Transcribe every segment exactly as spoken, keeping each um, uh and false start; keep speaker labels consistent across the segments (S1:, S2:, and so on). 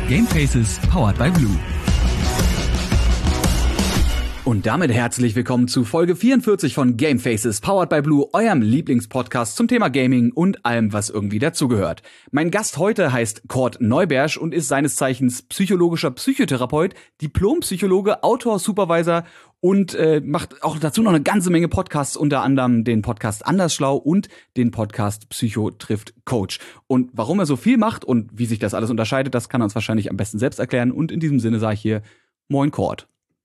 S1: Gamefaces powered by Blue. Und damit herzlich willkommen zu Folge vierundvierzig von Gamefaces powered by Blue, eurem Lieblingspodcast zum Thema Gaming und allem, was irgendwie dazugehört. Mein Gast heute heißt Cord Neubersch und ist seines Zeichens psychologischer Psychotherapeut, Diplompsychologe, Autor, Supervisor und äh, macht auch dazu noch eine ganze Menge Podcasts, unter anderem den Podcast Andersschlau und den Podcast Psycho trifft Coach. Und warum er so viel macht und wie sich das alles unterscheidet, das kann er uns wahrscheinlich am besten selbst erklären. Und in diesem Sinne sage ich hier, moin Cord.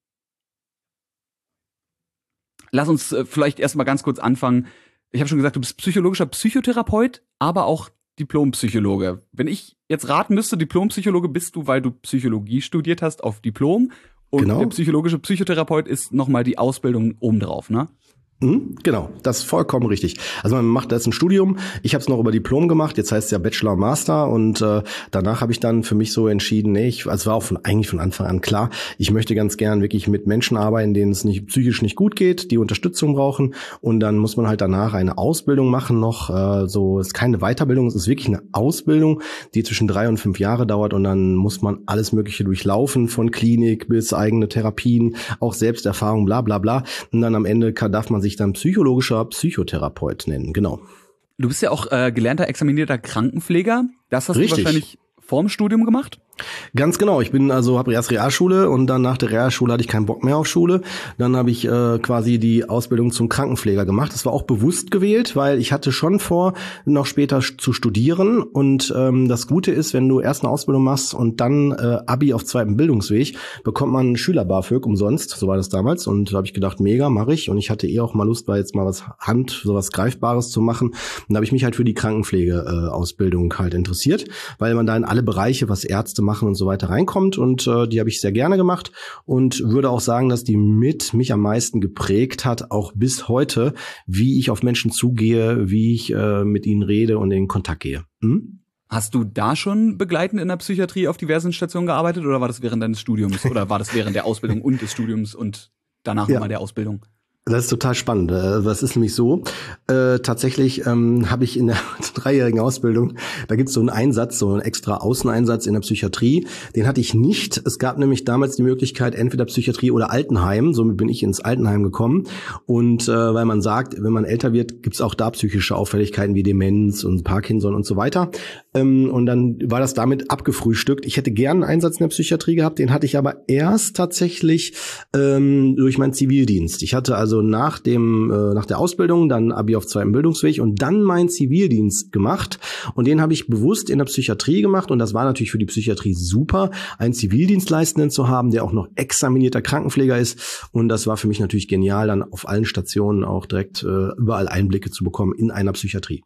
S1: Lass uns äh, vielleicht erstmal ganz kurz anfangen. Ich habe schon gesagt, du bist psychologischer Psychotherapeut, aber auch Diplompsychologe. Wenn ich jetzt raten müsste, Diplompsychologe bist du, weil du Psychologie studiert hast auf Diplom. Und genau. Der psychologische Psychotherapeut ist nochmal die Ausbildung obendrauf, ne?
S2: Mhm, genau, das ist vollkommen richtig. Also man macht jetzt ein Studium. Ich habe es noch über Diplom gemacht. Jetzt heißt es ja Bachelor, Master. Und äh, danach habe ich dann für mich so entschieden, nee, ich, also es war auch von, eigentlich von Anfang an klar, ich möchte ganz gern wirklich mit Menschen arbeiten, denen es nicht psychisch nicht gut geht, die Unterstützung brauchen. Und dann muss man halt danach eine Ausbildung machen noch. Äh, so ist keine Weiterbildung, es ist wirklich eine Ausbildung, die zwischen drei und fünf Jahre dauert. Und dann muss man alles Mögliche durchlaufen, von Klinik bis eigene Therapien, auch Selbsterfahrung, bla bla bla. Und dann am Ende kann, darf man sich dann psychologischer Psychotherapeut nennen, genau.
S1: Du bist ja auch äh, gelernter, examinierter Krankenpfleger. Das hast
S2: Richtig.
S1: Du wahrscheinlich vorm Studium gemacht?
S2: Ganz genau. Ich bin also habe erst Realschule und dann nach der Realschule hatte ich keinen Bock mehr auf Schule. Dann habe ich äh, quasi die Ausbildung zum Krankenpfleger gemacht. Das war auch bewusst gewählt, weil ich hatte schon vor, noch später zu studieren. Und ähm, das Gute ist, wenn du erst eine Ausbildung machst und dann äh, Abi auf zweitem Bildungsweg, bekommt man einen Schüler-BAföG umsonst. So war das damals. Und da habe ich gedacht, mega, mache ich. Und ich hatte eh auch mal Lust, weil jetzt mal was Hand, sowas Greifbares zu machen. Und da habe ich mich halt für die Krankenpflege-Ausbildung äh, halt interessiert, weil man da in alle Bereiche, was Ärzte machen und so weiter reinkommt, und äh, die habe ich sehr gerne gemacht und würde auch sagen, dass die mit mich am meisten geprägt hat, auch bis heute, wie ich auf Menschen zugehe, wie ich äh, mit ihnen rede und in Kontakt gehe. Hm?
S1: Hast du da schon begleitend in der Psychiatrie auf diversen Stationen gearbeitet oder war das während deines Studiums oder war das während der Ausbildung und des Studiums und danach ja. nochmal der Ausbildung?
S2: Das ist total spannend. Das ist nämlich so, äh, tatsächlich ähm, habe ich in der dreijährigen Ausbildung, da gibt es so einen Einsatz, so einen extra Außeneinsatz in der Psychiatrie. Den hatte ich nicht. Es gab nämlich damals die Möglichkeit, entweder Psychiatrie oder Altenheim. Somit bin ich ins Altenheim gekommen. Und äh, weil man sagt, wenn man älter wird, gibt es auch da psychische Auffälligkeiten wie Demenz und Parkinson und so weiter. Ähm, und dann war das damit abgefrühstückt. Ich hätte gern einen Einsatz in der Psychiatrie gehabt, den hatte ich aber erst tatsächlich ähm, durch meinen Zivildienst. Ich hatte also Also nach dem äh, nach der Ausbildung dann Abi auf zweitem Bildungsweg und dann meinen Zivildienst gemacht, und den habe ich bewusst in der Psychiatrie gemacht, und das war natürlich für die Psychiatrie super, einen Zivildienstleistenden zu haben, der auch noch examinierter Krankenpfleger ist, und das war für mich natürlich genial, dann auf allen Stationen auch direkt äh, überall Einblicke zu bekommen in einer Psychiatrie.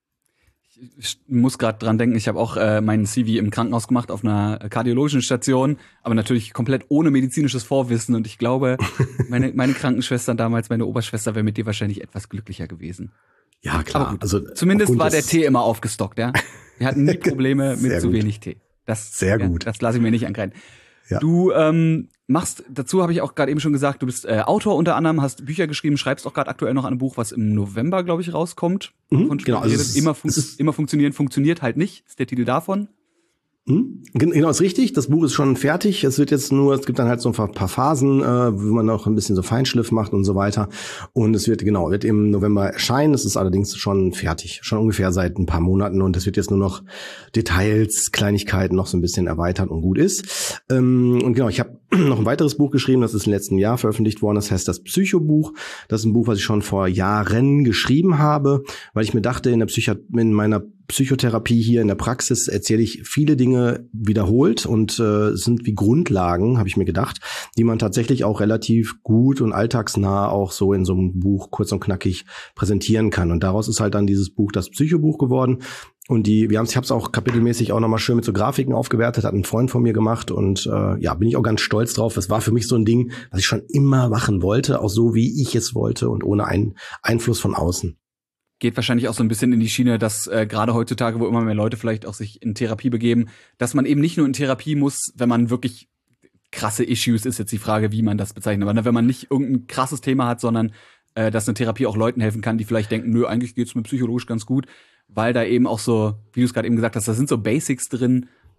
S1: Ich muss gerade dran denken, ich habe auch äh, meinen C V im Krankenhaus gemacht auf einer kardiologischen Station, aber natürlich komplett ohne medizinisches Vorwissen, und ich glaube, meine meine Krankenschwester damals, meine Oberschwester, wäre mit dir wahrscheinlich etwas glücklicher gewesen.
S2: Ja, klar.
S1: Aber gut,
S2: also
S1: zumindest war der Tee immer aufgestockt, ja. Wir hatten nie Probleme mit
S2: Sehr
S1: zu
S2: gut.
S1: wenig Tee. Das,
S2: Sehr
S1: ja,
S2: gut.
S1: Das lasse ich mir nicht ankreiden.
S2: Ja.
S1: Du ähm, machst, dazu habe ich auch gerade eben schon gesagt, du bist äh, Autor unter anderem, hast Bücher geschrieben, schreibst auch gerade aktuell noch an einem Buch, was im November, glaube ich, rauskommt.
S2: Mhm, genau, also
S1: es, immer, fun- immer funktionieren, funktioniert halt nicht, ist der Titel davon.
S2: Hm? Genau, ist richtig. Das Buch ist schon fertig. Es wird jetzt nur, es gibt dann halt so ein paar Phasen, äh, wo man noch ein bisschen so Feinschliff macht und so weiter. Und es wird, genau, wird im November erscheinen. Es ist allerdings schon fertig. Schon ungefähr seit ein paar Monaten. Und es wird jetzt nur noch Details, Kleinigkeiten noch so ein bisschen erweitert und gut ist. Ähm, und genau, ich habe noch ein weiteres Buch geschrieben. Das ist im letzten Jahr veröffentlicht worden. Das heißt das Psychobuch. Das ist ein Buch, was ich schon vor Jahren geschrieben habe, weil ich mir dachte, in der Psychi- in meiner Psychotherapie hier in der Praxis erzähle ich viele Dinge wiederholt und äh, sind wie Grundlagen, habe ich mir gedacht, die man tatsächlich auch relativ gut und alltagsnah auch so in so einem Buch kurz und knackig präsentieren kann. Und daraus ist halt dann dieses Buch das Psychobuch geworden. Und die, wir haben, ich habe es auch kapitelmäßig auch nochmal schön mit so Grafiken aufgewertet, hat ein Freund von mir gemacht, und äh, ja, bin ich auch ganz stolz drauf. Das war für mich so ein Ding, was ich schon immer machen wollte, auch so wie ich es wollte und ohne einen Einfluss von außen.
S1: Geht wahrscheinlich auch so ein bisschen in die Schiene, dass äh, gerade heutzutage, wo immer mehr Leute vielleicht auch sich in Therapie begeben, dass man eben nicht nur in Therapie muss, wenn man wirklich krasse Issues, ist jetzt die Frage, wie man das bezeichnet, aber wenn man nicht irgendein krasses Thema hat, sondern äh, dass eine Therapie auch Leuten helfen kann, die vielleicht denken, nö, eigentlich geht's mir psychologisch ganz gut, weil da eben auch so, wie du es gerade eben gesagt hast, da sind so Basics drin,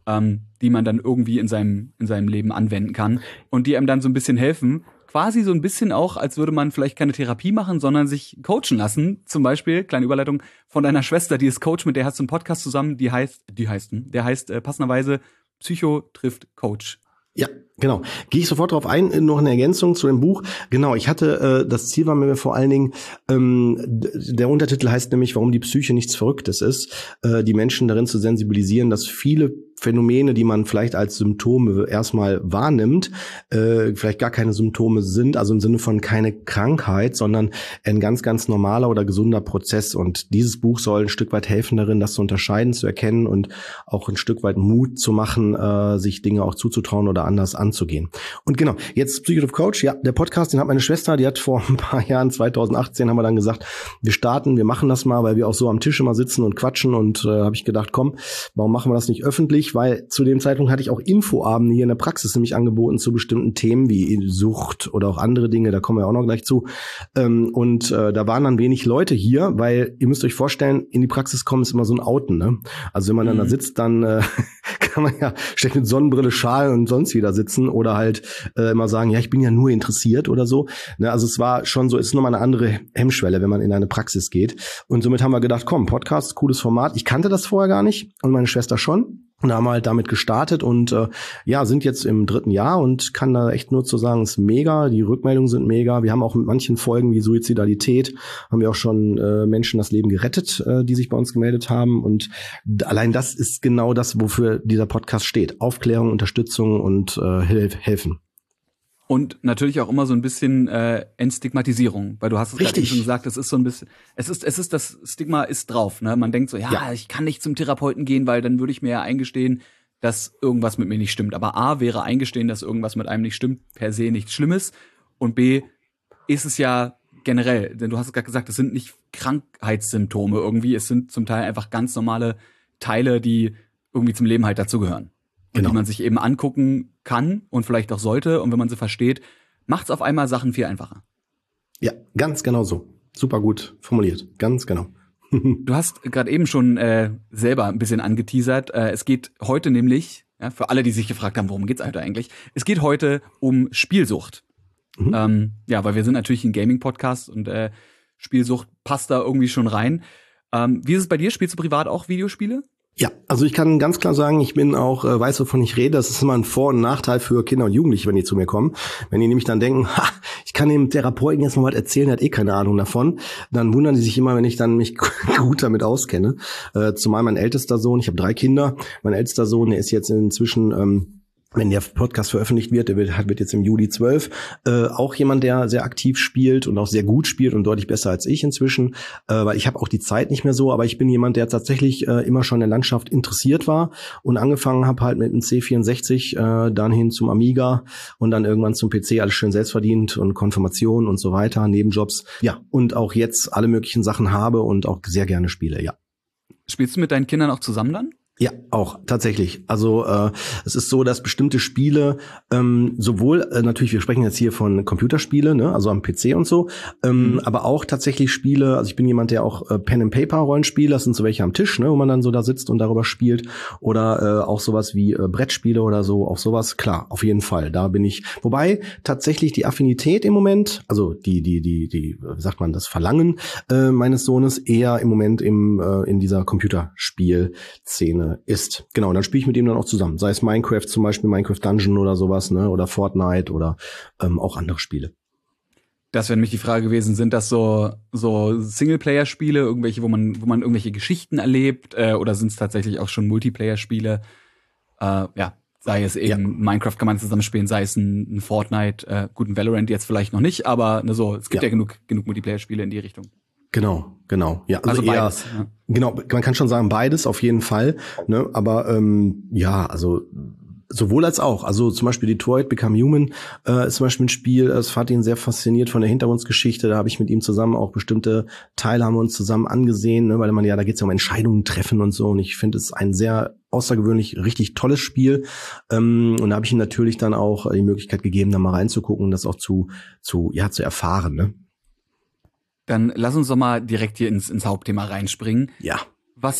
S1: ähm, die man dann irgendwie in seinem, in seinem Leben anwenden kann und die einem dann so ein bisschen helfen. Quasi so ein bisschen auch, als würde man vielleicht keine Therapie machen, sondern sich coachen lassen. Zum Beispiel, kleine Überleitung, von deiner Schwester, die ist Coach, mit der hast du einen Podcast zusammen, die heißt, die heißt, der heißt äh, passenderweise Psycho trifft Coach.
S2: Ja, genau. Gehe ich sofort drauf ein, noch eine Ergänzung zu dem Buch. Genau, ich hatte, äh, das Ziel war mir vor allen Dingen, ähm, der Untertitel heißt nämlich, warum die Psyche nichts Verrücktes ist, äh, die Menschen darin zu sensibilisieren, dass viele Phänomene, die man vielleicht als Symptome erstmal wahrnimmt, äh, vielleicht gar keine Symptome sind, also im Sinne von keine Krankheit, sondern ein ganz, ganz normaler oder gesunder Prozess. Und dieses Buch soll ein Stück weit helfen darin, das zu unterscheiden, zu erkennen und auch ein Stück weit Mut zu machen, äh, sich Dinge auch zuzutrauen oder anders anzugehen. Und genau, jetzt Psycho trifft Coach, ja, der Podcast, den hat meine Schwester, die hat vor ein paar Jahren, zwanzig achtzehn, haben wir dann gesagt, wir starten, wir machen das mal, weil wir auch so am Tisch immer sitzen und quatschen und äh, habe ich gedacht, komm, warum machen wir das nicht öffentlich? Weil zu dem Zeitpunkt hatte ich auch Infoabende hier in der Praxis nämlich angeboten zu bestimmten Themen wie Sucht oder auch andere Dinge, da kommen wir auch noch gleich zu. Ähm, und äh, da waren dann wenig Leute hier, weil ihr müsst euch vorstellen, in die Praxis kommen ist immer so ein Outen, ne? Also wenn man mhm. dann da sitzt, dann äh, kann man ja schlecht mit Sonnenbrille, Schal und sonst wieder sitzen oder halt äh, immer sagen, ja, ich bin ja nur interessiert oder so. Ne? Also es war schon so, es ist nochmal eine andere Hemmschwelle, wenn man in eine Praxis geht. Und somit haben wir gedacht, komm, Podcast, cooles Format. Ich kannte das vorher gar nicht und meine Schwester schon. Und haben halt damit gestartet und äh, ja, sind jetzt im dritten Jahr und kann da echt nur zu sagen, es ist mega, die Rückmeldungen sind mega. Wir haben auch mit manchen Folgen wie Suizidalität, haben wir auch schon äh, Menschen das Leben gerettet, äh, die sich bei uns gemeldet haben. Und allein das ist genau das, wofür dieser Podcast steht. Aufklärung, Unterstützung und äh, Hilf- helfen.
S1: Und natürlich auch immer so ein bisschen äh, Entstigmatisierung, weil du hast es gerade schon gesagt, es ist so ein bisschen, es ist, es ist das Stigma ist drauf, ne? Man denkt so, ja, ja, ich kann nicht zum Therapeuten gehen, weil dann würde ich mir ja eingestehen, dass irgendwas mit mir nicht stimmt. Aber A wäre eingestehen, dass irgendwas mit einem nicht stimmt, per se nichts Schlimmes. Und B ist es ja generell, denn du hast es gerade gesagt, es sind nicht Krankheitssymptome irgendwie, es sind zum Teil einfach ganz normale Teile, die irgendwie zum Leben halt dazugehören. Genau. Und die man sich eben angucken kann und vielleicht auch sollte. Und wenn man sie versteht, macht es auf einmal Sachen viel einfacher.
S2: Ja, ganz genau so. Super gut formuliert. Ganz genau.
S1: Du hast gerade eben schon äh, selber ein bisschen angeteasert. Äh, es geht heute nämlich, ja, für alle, die sich gefragt haben, worum geht's eigentlich? Es geht heute um Spielsucht. Mhm. Ähm, ja, weil wir sind natürlich ein Gaming-Podcast und äh, Spielsucht passt da irgendwie schon rein. Ähm, wie ist es bei dir? Spielst du privat auch Videospiele?
S2: Ja, also ich kann ganz klar sagen, ich bin auch, äh, weiß, wovon ich rede. Das ist immer ein Vor- und Nachteil für Kinder und Jugendliche, wenn die zu mir kommen. Wenn die nämlich dann denken, ha, ich kann dem Therapeuten jetzt mal was erzählen, der hat eh keine Ahnung davon, dann wundern die sich immer, wenn ich dann mich gut damit auskenne. Äh, zumal mein ältester Sohn, ich habe drei Kinder, mein ältester Sohn, der ist jetzt inzwischen ähm, wenn der Podcast veröffentlicht wird, der wird, wird jetzt im Juli zwölf, äh, auch jemand, der sehr aktiv spielt und auch sehr gut spielt und deutlich besser als ich inzwischen, äh, weil ich habe auch die Zeit nicht mehr so, aber ich bin jemand, der tatsächlich äh, immer schon in der Landschaft interessiert war und angefangen habe halt mit einem C vierundsechzig, äh, dann hin zum Amiga und dann irgendwann zum P C, alles schön selbstverdient und Konfirmation und so weiter, Nebenjobs, ja, und auch jetzt alle möglichen Sachen habe und auch sehr gerne spiele, ja.
S1: Spielst du mit deinen Kindern auch zusammen dann?
S2: Ja, auch tatsächlich. Also äh, es ist so, dass bestimmte Spiele ähm, sowohl äh, natürlich, wir sprechen jetzt hier von Computerspiele, ne, also am P C und so, ähm, mhm. aber auch tatsächlich Spiele. Also ich bin jemand, der auch äh, Pen and Paper Rollenspiele, das sind so welche am Tisch, ne, wo man dann so da sitzt und darüber spielt, oder äh, auch sowas wie äh, Brettspiele oder so, auch sowas. Klar, auf jeden Fall. Da bin ich. Wobei tatsächlich die Affinität im Moment, also die die die die, wie sagt man, das Verlangen äh, meines Sohnes eher im Moment im äh, in dieser Computerspielszene ist. Genau, und dann spiele ich mit ihm dann auch zusammen. Sei es Minecraft zum Beispiel, Minecraft Dungeon oder sowas, ne, oder Fortnite oder ähm, auch andere Spiele.
S1: Das wäre nämlich die Frage gewesen, sind das so so Singleplayer-Spiele, irgendwelche, wo man wo man irgendwelche Geschichten erlebt, äh, oder sind es tatsächlich auch schon Multiplayer-Spiele? Äh, ja, sei es eben ja. Minecraft kann man zusammenspielen, sei es ein, ein Fortnite, äh, gut, ein Valorant jetzt vielleicht noch nicht, aber ne, so, es gibt ja, ja genug genug Multiplayer-Spiele in die Richtung.
S2: Genau, genau. Ja, also,
S1: also
S2: eher,
S1: beides. Ja.
S2: Genau, man kann schon sagen beides auf jeden Fall. Ne, aber ähm, ja, also sowohl als auch. Also zum Beispiel Detroit Become Human äh, ist zum Beispiel ein Spiel. Es hat ihn sehr fasziniert von der Hintergrundgeschichte. Da habe ich mit ihm zusammen auch bestimmte Teile haben wir uns zusammen angesehen, ne, weil man ja da geht es ja um Entscheidungen treffen und so. Und ich finde es ein sehr außergewöhnlich, richtig tolles Spiel. Ähm, und da habe ich ihm natürlich dann auch die Möglichkeit gegeben, da mal reinzugucken und das auch zu zu ja zu erfahren. Ne?
S1: Dann lass uns doch mal direkt hier ins, ins Hauptthema reinspringen.
S2: Ja.
S1: Was,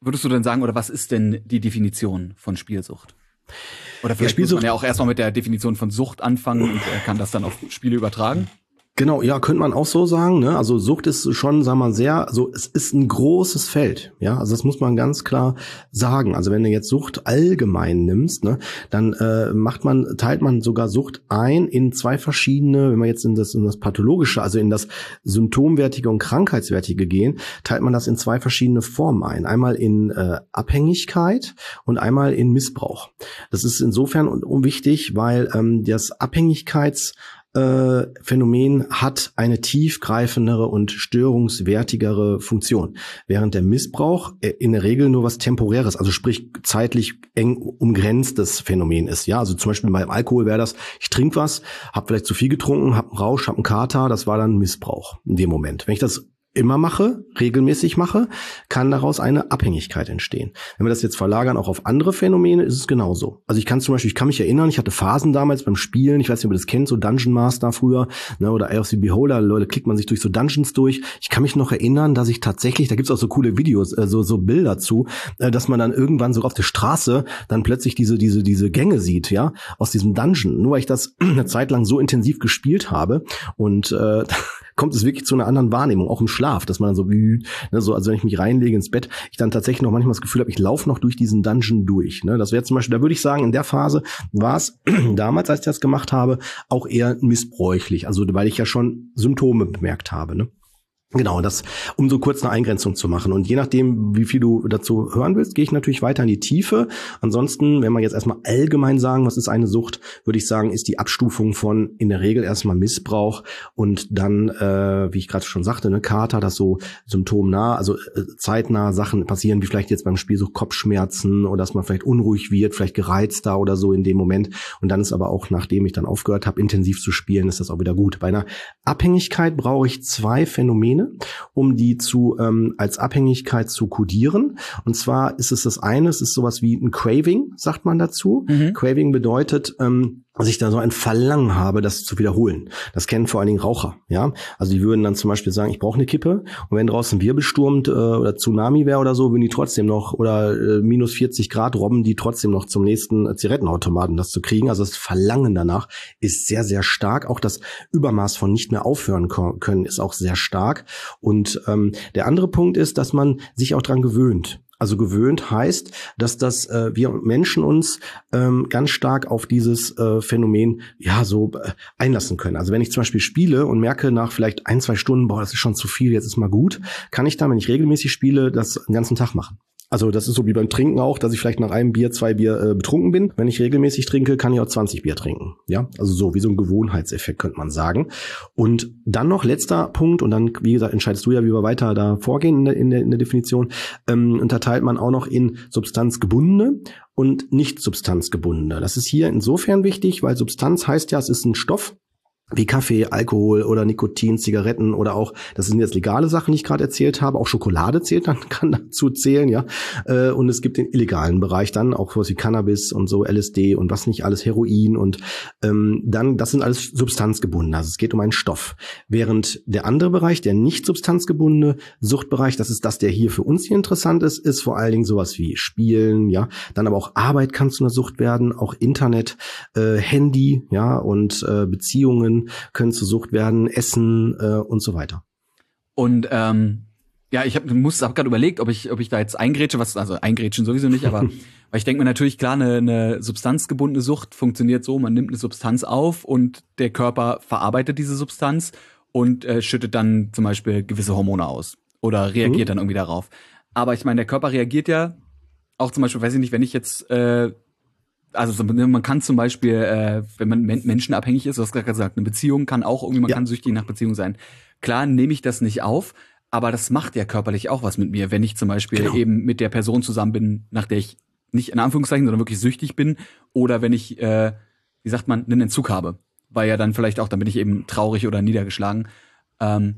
S1: würdest du denn sagen, oder was ist denn die Definition von Spielsucht? Oder vielleicht
S2: ja,
S1: muss man ja auch erstmal mit der Definition von Sucht anfangen und äh, kann das dann auf Spiele übertragen?
S2: Genau, ja, könnte man auch so sagen, ne? Also Sucht ist schon, sagen wir mal, sehr, so, es ist ein großes Feld, ja, also das muss man ganz klar sagen. Also wenn du jetzt Sucht allgemein nimmst, ne, dann äh, macht man, teilt man sogar Sucht ein in zwei verschiedene, wenn wir jetzt in das, in das Pathologische, also in das Symptomwertige und Krankheitswertige gehen, teilt man das in zwei verschiedene Formen ein. Einmal in äh, Abhängigkeit und einmal in Missbrauch. Das ist insofern unwichtig, weil ähm, das Abhängigkeits Äh, Phänomen hat eine tiefgreifendere und störungswertigere Funktion, während der Missbrauch äh, in der Regel nur was Temporäres, also sprich zeitlich eng umgrenztes Phänomen ist. Ja, also zum Beispiel beim Alkohol wäre das, ich trinke was, habe vielleicht zu viel getrunken, habe einen Rausch, habe einen Kater, das war dann Missbrauch in dem Moment. Wenn ich das immer mache, regelmäßig mache, kann daraus eine Abhängigkeit entstehen. Wenn wir das jetzt verlagern auch auf andere Phänomene, ist es genauso. Also ich kann zum Beispiel, ich kann mich erinnern, ich hatte Phasen damals beim Spielen, ich weiß nicht, ob ihr das kennt, so Dungeon Master früher, ne, oder Eye of the Beholder, Leute, klickt man sich durch so Dungeons durch. Ich kann mich noch erinnern, dass ich tatsächlich, da gibt's auch so coole Videos, äh, so so Bilder zu, äh, dass man dann irgendwann so auf der Straße dann plötzlich diese diese diese Gänge sieht, ja, aus diesem Dungeon. Nur weil ich das eine Zeit lang so intensiv gespielt habe und äh, kommt es wirklich zu einer anderen Wahrnehmung, auch im Schlaf, dass man dann so, ne, so, also wenn ich mich reinlege ins Bett, ich dann tatsächlich noch manchmal das Gefühl habe, ich laufe noch durch diesen Dungeon durch. Ne? Das wäre zum Beispiel, da würde ich sagen, in der Phase war es damals, als ich das gemacht habe, auch eher missbräuchlich, also weil ich ja schon Symptome bemerkt habe, ne? Genau, das, um so kurz eine Eingrenzung zu machen. Und je nachdem, wie viel du dazu hören willst, gehe ich natürlich weiter in die Tiefe. Ansonsten, wenn wir jetzt erstmal allgemein sagen, was ist eine Sucht, würde ich sagen, ist die Abstufung von in der Regel erstmal Missbrauch und dann, äh, wie ich gerade schon sagte, eine Kater, das so symptomnah, also äh, zeitnah Sachen passieren, wie vielleicht jetzt beim Spiel so Kopfschmerzen oder dass man vielleicht unruhig wird, vielleicht gereizter oder so in dem Moment. Und dann ist aber auch, nachdem ich dann aufgehört habe, intensiv zu spielen, ist das auch wieder gut. Bei einer Abhängigkeit brauche ich zwei Phänomene, um die zu ähm, als Abhängigkeit zu kodieren. Und zwar ist es das eine, es ist sowas wie ein Craving, sagt man dazu. Mhm. Craving bedeutet, ähm, dass ich da so ein Verlangen habe, das zu wiederholen. Das kennen vor allen Dingen Raucher, ja. Also die würden dann zum Beispiel sagen, ich brauche eine Kippe. Und wenn draußen Wirbel stürmt äh, oder Tsunami wäre oder so, würden die trotzdem noch, oder äh, minus vierzig Grad robben die trotzdem noch zum nächsten äh, Zigarettenautomaten, das zu kriegen. Also das Verlangen danach ist sehr, sehr stark. Auch das Übermaß von nicht mehr aufhören können ist auch sehr stark. Und ähm, der andere Punkt ist, dass man sich auch dran gewöhnt. Also gewöhnt heißt, dass das äh, wir Menschen uns ähm, ganz stark auf dieses äh, Phänomen ja so äh, einlassen können. Also wenn ich zum Beispiel spiele und merke nach vielleicht ein, zwei Stunden, boah, das ist schon zu viel, jetzt ist mal gut, kann ich dann, wenn ich regelmäßig spiele, das den ganzen Tag machen. Also das ist so wie beim Trinken auch, dass ich vielleicht nach einem Bier, zwei Bier äh, betrunken bin. Wenn ich regelmäßig trinke, kann ich auch zwanzig Bier trinken. Ja, also so wie so ein Gewohnheitseffekt, könnte man sagen. Und dann noch letzter Punkt, und dann, wie gesagt, entscheidest du ja, wie wir weiter da vorgehen in der, in der, in der Definition, ähm, unterteilt man auch noch in substanzgebundene und nicht substanzgebundene. Das ist hier insofern wichtig, weil Substanz heißt ja, es ist ein Stoff, wie Kaffee, Alkohol oder Nikotin, Zigaretten oder auch, das sind jetzt legale Sachen, die ich gerade erzählt habe, auch Schokolade zählt dann, kann dazu zählen, ja. Und es gibt den illegalen Bereich dann, auch was wie Cannabis und so, L S D und was nicht alles, Heroin und ähm, dann, das sind alles substanzgebunden, also es geht um einen Stoff. Während der andere Bereich, der nicht substanzgebundene Suchtbereich, das ist das, der hier für uns hier interessant ist, ist vor allen Dingen sowas wie Spielen, ja. Dann aber auch Arbeit kann zu einer Sucht werden, auch Internet, äh, Handy, ja, und äh, Beziehungen können zur Sucht werden, Essen äh, und so weiter.
S1: Und ähm, ja, ich habe muss hab gerade überlegt, ob ich ob ich da jetzt eingrätsche, was also eingrätschen sowieso nicht, aber weil ich denke mir natürlich klar, eine, eine substanzgebundene Sucht funktioniert so, man nimmt eine Substanz auf und der Körper verarbeitet diese Substanz und äh, schüttet dann zum Beispiel gewisse Hormone aus oder reagiert mhm. dann irgendwie darauf. Aber ich meine, der Körper reagiert ja auch zum Beispiel, weiß ich nicht, wenn ich jetzt äh, also man kann zum Beispiel, äh, wenn man menschenabhängig ist, du hast gerade gesagt, eine Beziehung kann auch irgendwie, man ja. kann süchtig nach Beziehung sein. Klar nehme ich das nicht auf, aber das macht ja körperlich auch was mit mir, wenn ich zum Beispiel genau. eben mit der Person zusammen bin, nach der ich nicht in Anführungszeichen, sondern wirklich süchtig bin, oder wenn ich, äh, wie sagt man, einen Entzug habe, weil ja dann vielleicht auch, dann bin ich eben traurig oder niedergeschlagen. Ähm,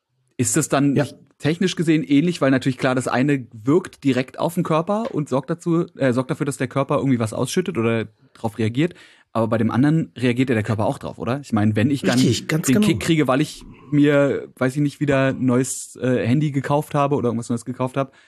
S1: ist das dann ja. technisch gesehen ähnlich, weil natürlich klar, das eine wirkt direkt auf den Körper und sorgt dazu, äh, sorgt dafür, dass der Körper irgendwie was ausschüttet oder darauf reagiert. Aber bei dem anderen reagiert ja der Körper auch drauf, oder? Ich meine, wenn ich dann Richtig, den genau. Kick kriege, weil ich mir, weiß ich nicht, wieder ein neues äh, Handy gekauft habe oder irgendwas Neues gekauft habe,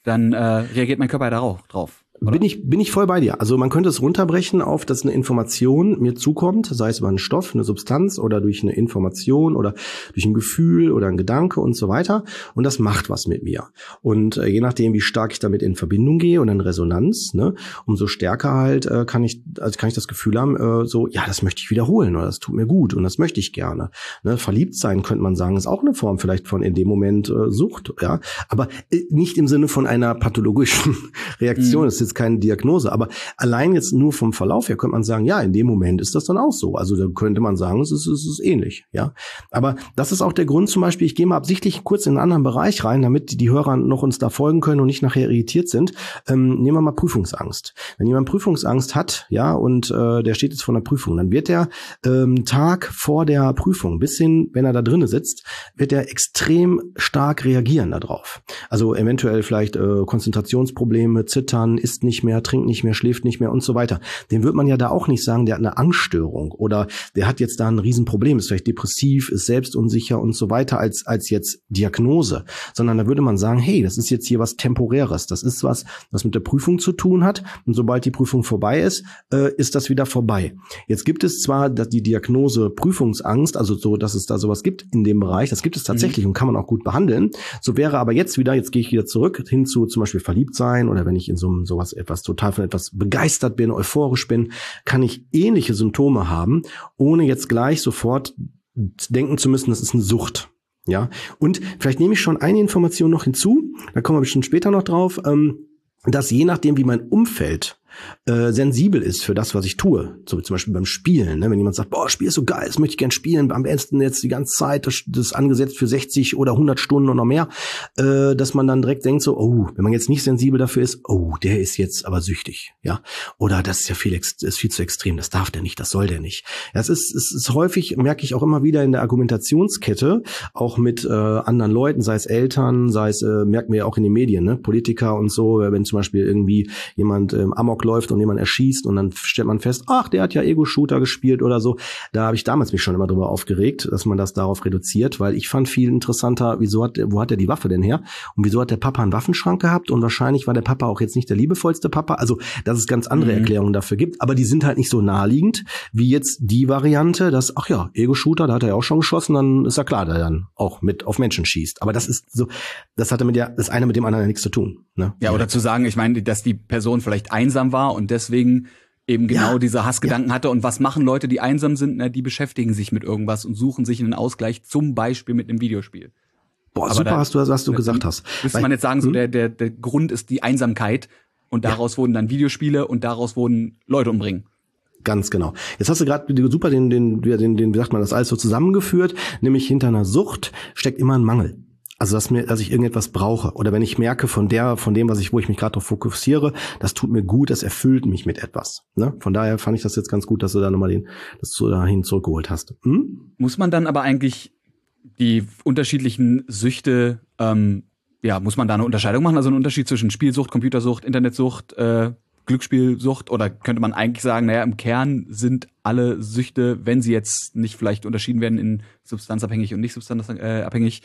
S1: dann äh, reagiert mein Körper ja darauf drauf. Oder?
S2: Bin ich, bin ich voll bei dir. Also man könnte es runterbrechen auf, dass eine Information mir zukommt, sei es über einen Stoff, eine Substanz oder durch eine Information oder durch ein Gefühl oder ein Gedanke und so weiter. Und das macht was mit mir. Und äh, je nachdem, wie stark ich damit in Verbindung gehe und in Resonanz, ne, umso stärker halt äh, kann ich, also kann ich das Gefühl haben, äh, so, ja, das möchte ich wiederholen oder das tut mir gut und das möchte ich gerne. Ne, verliebt sein, könnte man sagen, ist auch eine Form vielleicht von in dem Moment äh, Sucht, ja, aber äh, nicht im Sinne von einer pathologischen Reaktion. Mhm. Das ist keine Diagnose, aber allein jetzt nur vom Verlauf her könnte man sagen, ja, in dem Moment ist das dann auch so. Also da könnte man sagen, es ist, es ist ähnlich, ja. Aber das ist auch der Grund zum Beispiel, ich gehe mal absichtlich kurz in einen anderen Bereich rein, damit die, die Hörer noch uns da folgen können und nicht nachher irritiert sind. Ähm, nehmen wir mal Prüfungsangst. Wenn jemand Prüfungsangst hat, ja, und äh, der steht jetzt vor einer Prüfung, dann wird der ähm, Tag vor der Prüfung, bis hin, wenn er da drinnen sitzt, wird er extrem stark reagieren darauf. Also eventuell vielleicht äh, Konzentrationsprobleme, Zittern, isst nicht mehr, trinkt nicht mehr, schläft nicht mehr und so weiter. Dem wird man ja da auch nicht sagen, der hat eine Angststörung oder der hat jetzt da ein Riesenproblem, ist vielleicht depressiv, ist selbstunsicher und so weiter als als jetzt Diagnose, sondern da würde man sagen, hey, das ist jetzt hier was Temporäres, das ist was, was mit der Prüfung zu tun hat und sobald die Prüfung vorbei ist, äh, ist das wieder vorbei. Jetzt gibt es zwar die Diagnose Prüfungsangst, also so, dass es da sowas gibt in dem Bereich, das gibt es tatsächlich mhm. und kann man auch gut behandeln, so wäre aber jetzt wieder, jetzt gehe ich wieder zurück hin zu zum Beispiel verliebt sein oder wenn ich in so sowas etwas total von etwas begeistert bin, euphorisch bin, kann ich ähnliche Symptome haben, ohne jetzt gleich sofort denken zu müssen, das ist eine Sucht. Ja, und vielleicht nehme ich schon eine Information noch hinzu, da kommen wir bestimmt später noch drauf, ähm, dass je nachdem, wie mein Umfeld äh, sensibel ist für das, was ich tue, so zum Beispiel beim Spielen, ne? Wenn jemand sagt, boah, Spiel ist so geil, das möchte ich gern spielen, am besten jetzt die ganze Zeit, das, das ist angesetzt für sechzig oder hundert Stunden und noch mehr, äh, dass man dann direkt denkt so, oh, wenn man jetzt nicht sensibel dafür ist, oh, der ist jetzt aber süchtig, ja, oder das ist ja viel, ist viel zu extrem, das darf der nicht, das soll der nicht. Ja, es ist, es ist häufig, merke ich auch immer wieder in der Argumentationskette, auch mit äh, anderen Leuten, sei es Eltern, sei es, äh, merken wir ja auch in den Medien, ne, Politiker und so, wenn zum Beispiel irgendwie jemand ähm, Amok läuft und jemand erschießt und dann stellt man fest, ach, der hat ja Ego-Shooter gespielt oder so. Da habe ich damals mich schon immer drüber aufgeregt, dass man das darauf reduziert, weil ich fand viel interessanter, wieso hat, wo hat er die Waffe denn her? Und wieso hat der Papa einen Waffenschrank gehabt? Und wahrscheinlich war der Papa auch jetzt nicht der liebevollste Papa. Also, dass es ganz andere mhm. Erklärungen dafür gibt, aber die sind halt nicht so naheliegend, wie jetzt die Variante, dass, ach ja, Ego-Shooter, da hat er ja auch schon geschossen, dann ist ja klar, der dann auch mit auf Menschen schießt. Aber das ist so, das hatte mit der, das eine mit dem anderen nichts zu tun. Ne?
S1: Ja, oder zu sagen, ich meine, dass die Person vielleicht einsam war und deswegen eben genau ja, diese Hassgedanken ja. hatte. Und was machen Leute, die einsam sind? Na, die beschäftigen sich mit irgendwas und suchen sich einen Ausgleich, zum Beispiel mit einem Videospiel.
S2: Boah, aber super, da, hast du, was du gesagt hast.
S1: Müsste man jetzt sagen, so der, der, der Grund ist die Einsamkeit und daraus ja. wurden dann Videospiele und daraus wurden Leute umbringen.
S2: Ganz genau. Jetzt hast du gerade super den, den, den, den, wie sagt man das, alles so zusammengeführt, nämlich hinter einer Sucht steckt immer ein Mangel. Also, dass mir, dass ich irgendetwas brauche. Oder wenn ich merke von der, von dem, was ich, wo ich mich gerade drauf fokussiere, das tut mir gut, das erfüllt mich mit etwas. Ne? Von daher fand ich das jetzt ganz gut, dass du da nochmal den, dass du dahin zurückgeholt hast. Hm?
S1: Muss man dann aber eigentlich die unterschiedlichen Süchte, ähm, ja, muss man da eine Unterscheidung machen? Also einen Unterschied zwischen Spielsucht, Computersucht, Internetsucht, äh, Glücksspielsucht? Oder könnte man eigentlich sagen, naja, im Kern sind alle Süchte, wenn sie jetzt nicht vielleicht unterschieden werden in substanzabhängig und nicht substanzabhängig,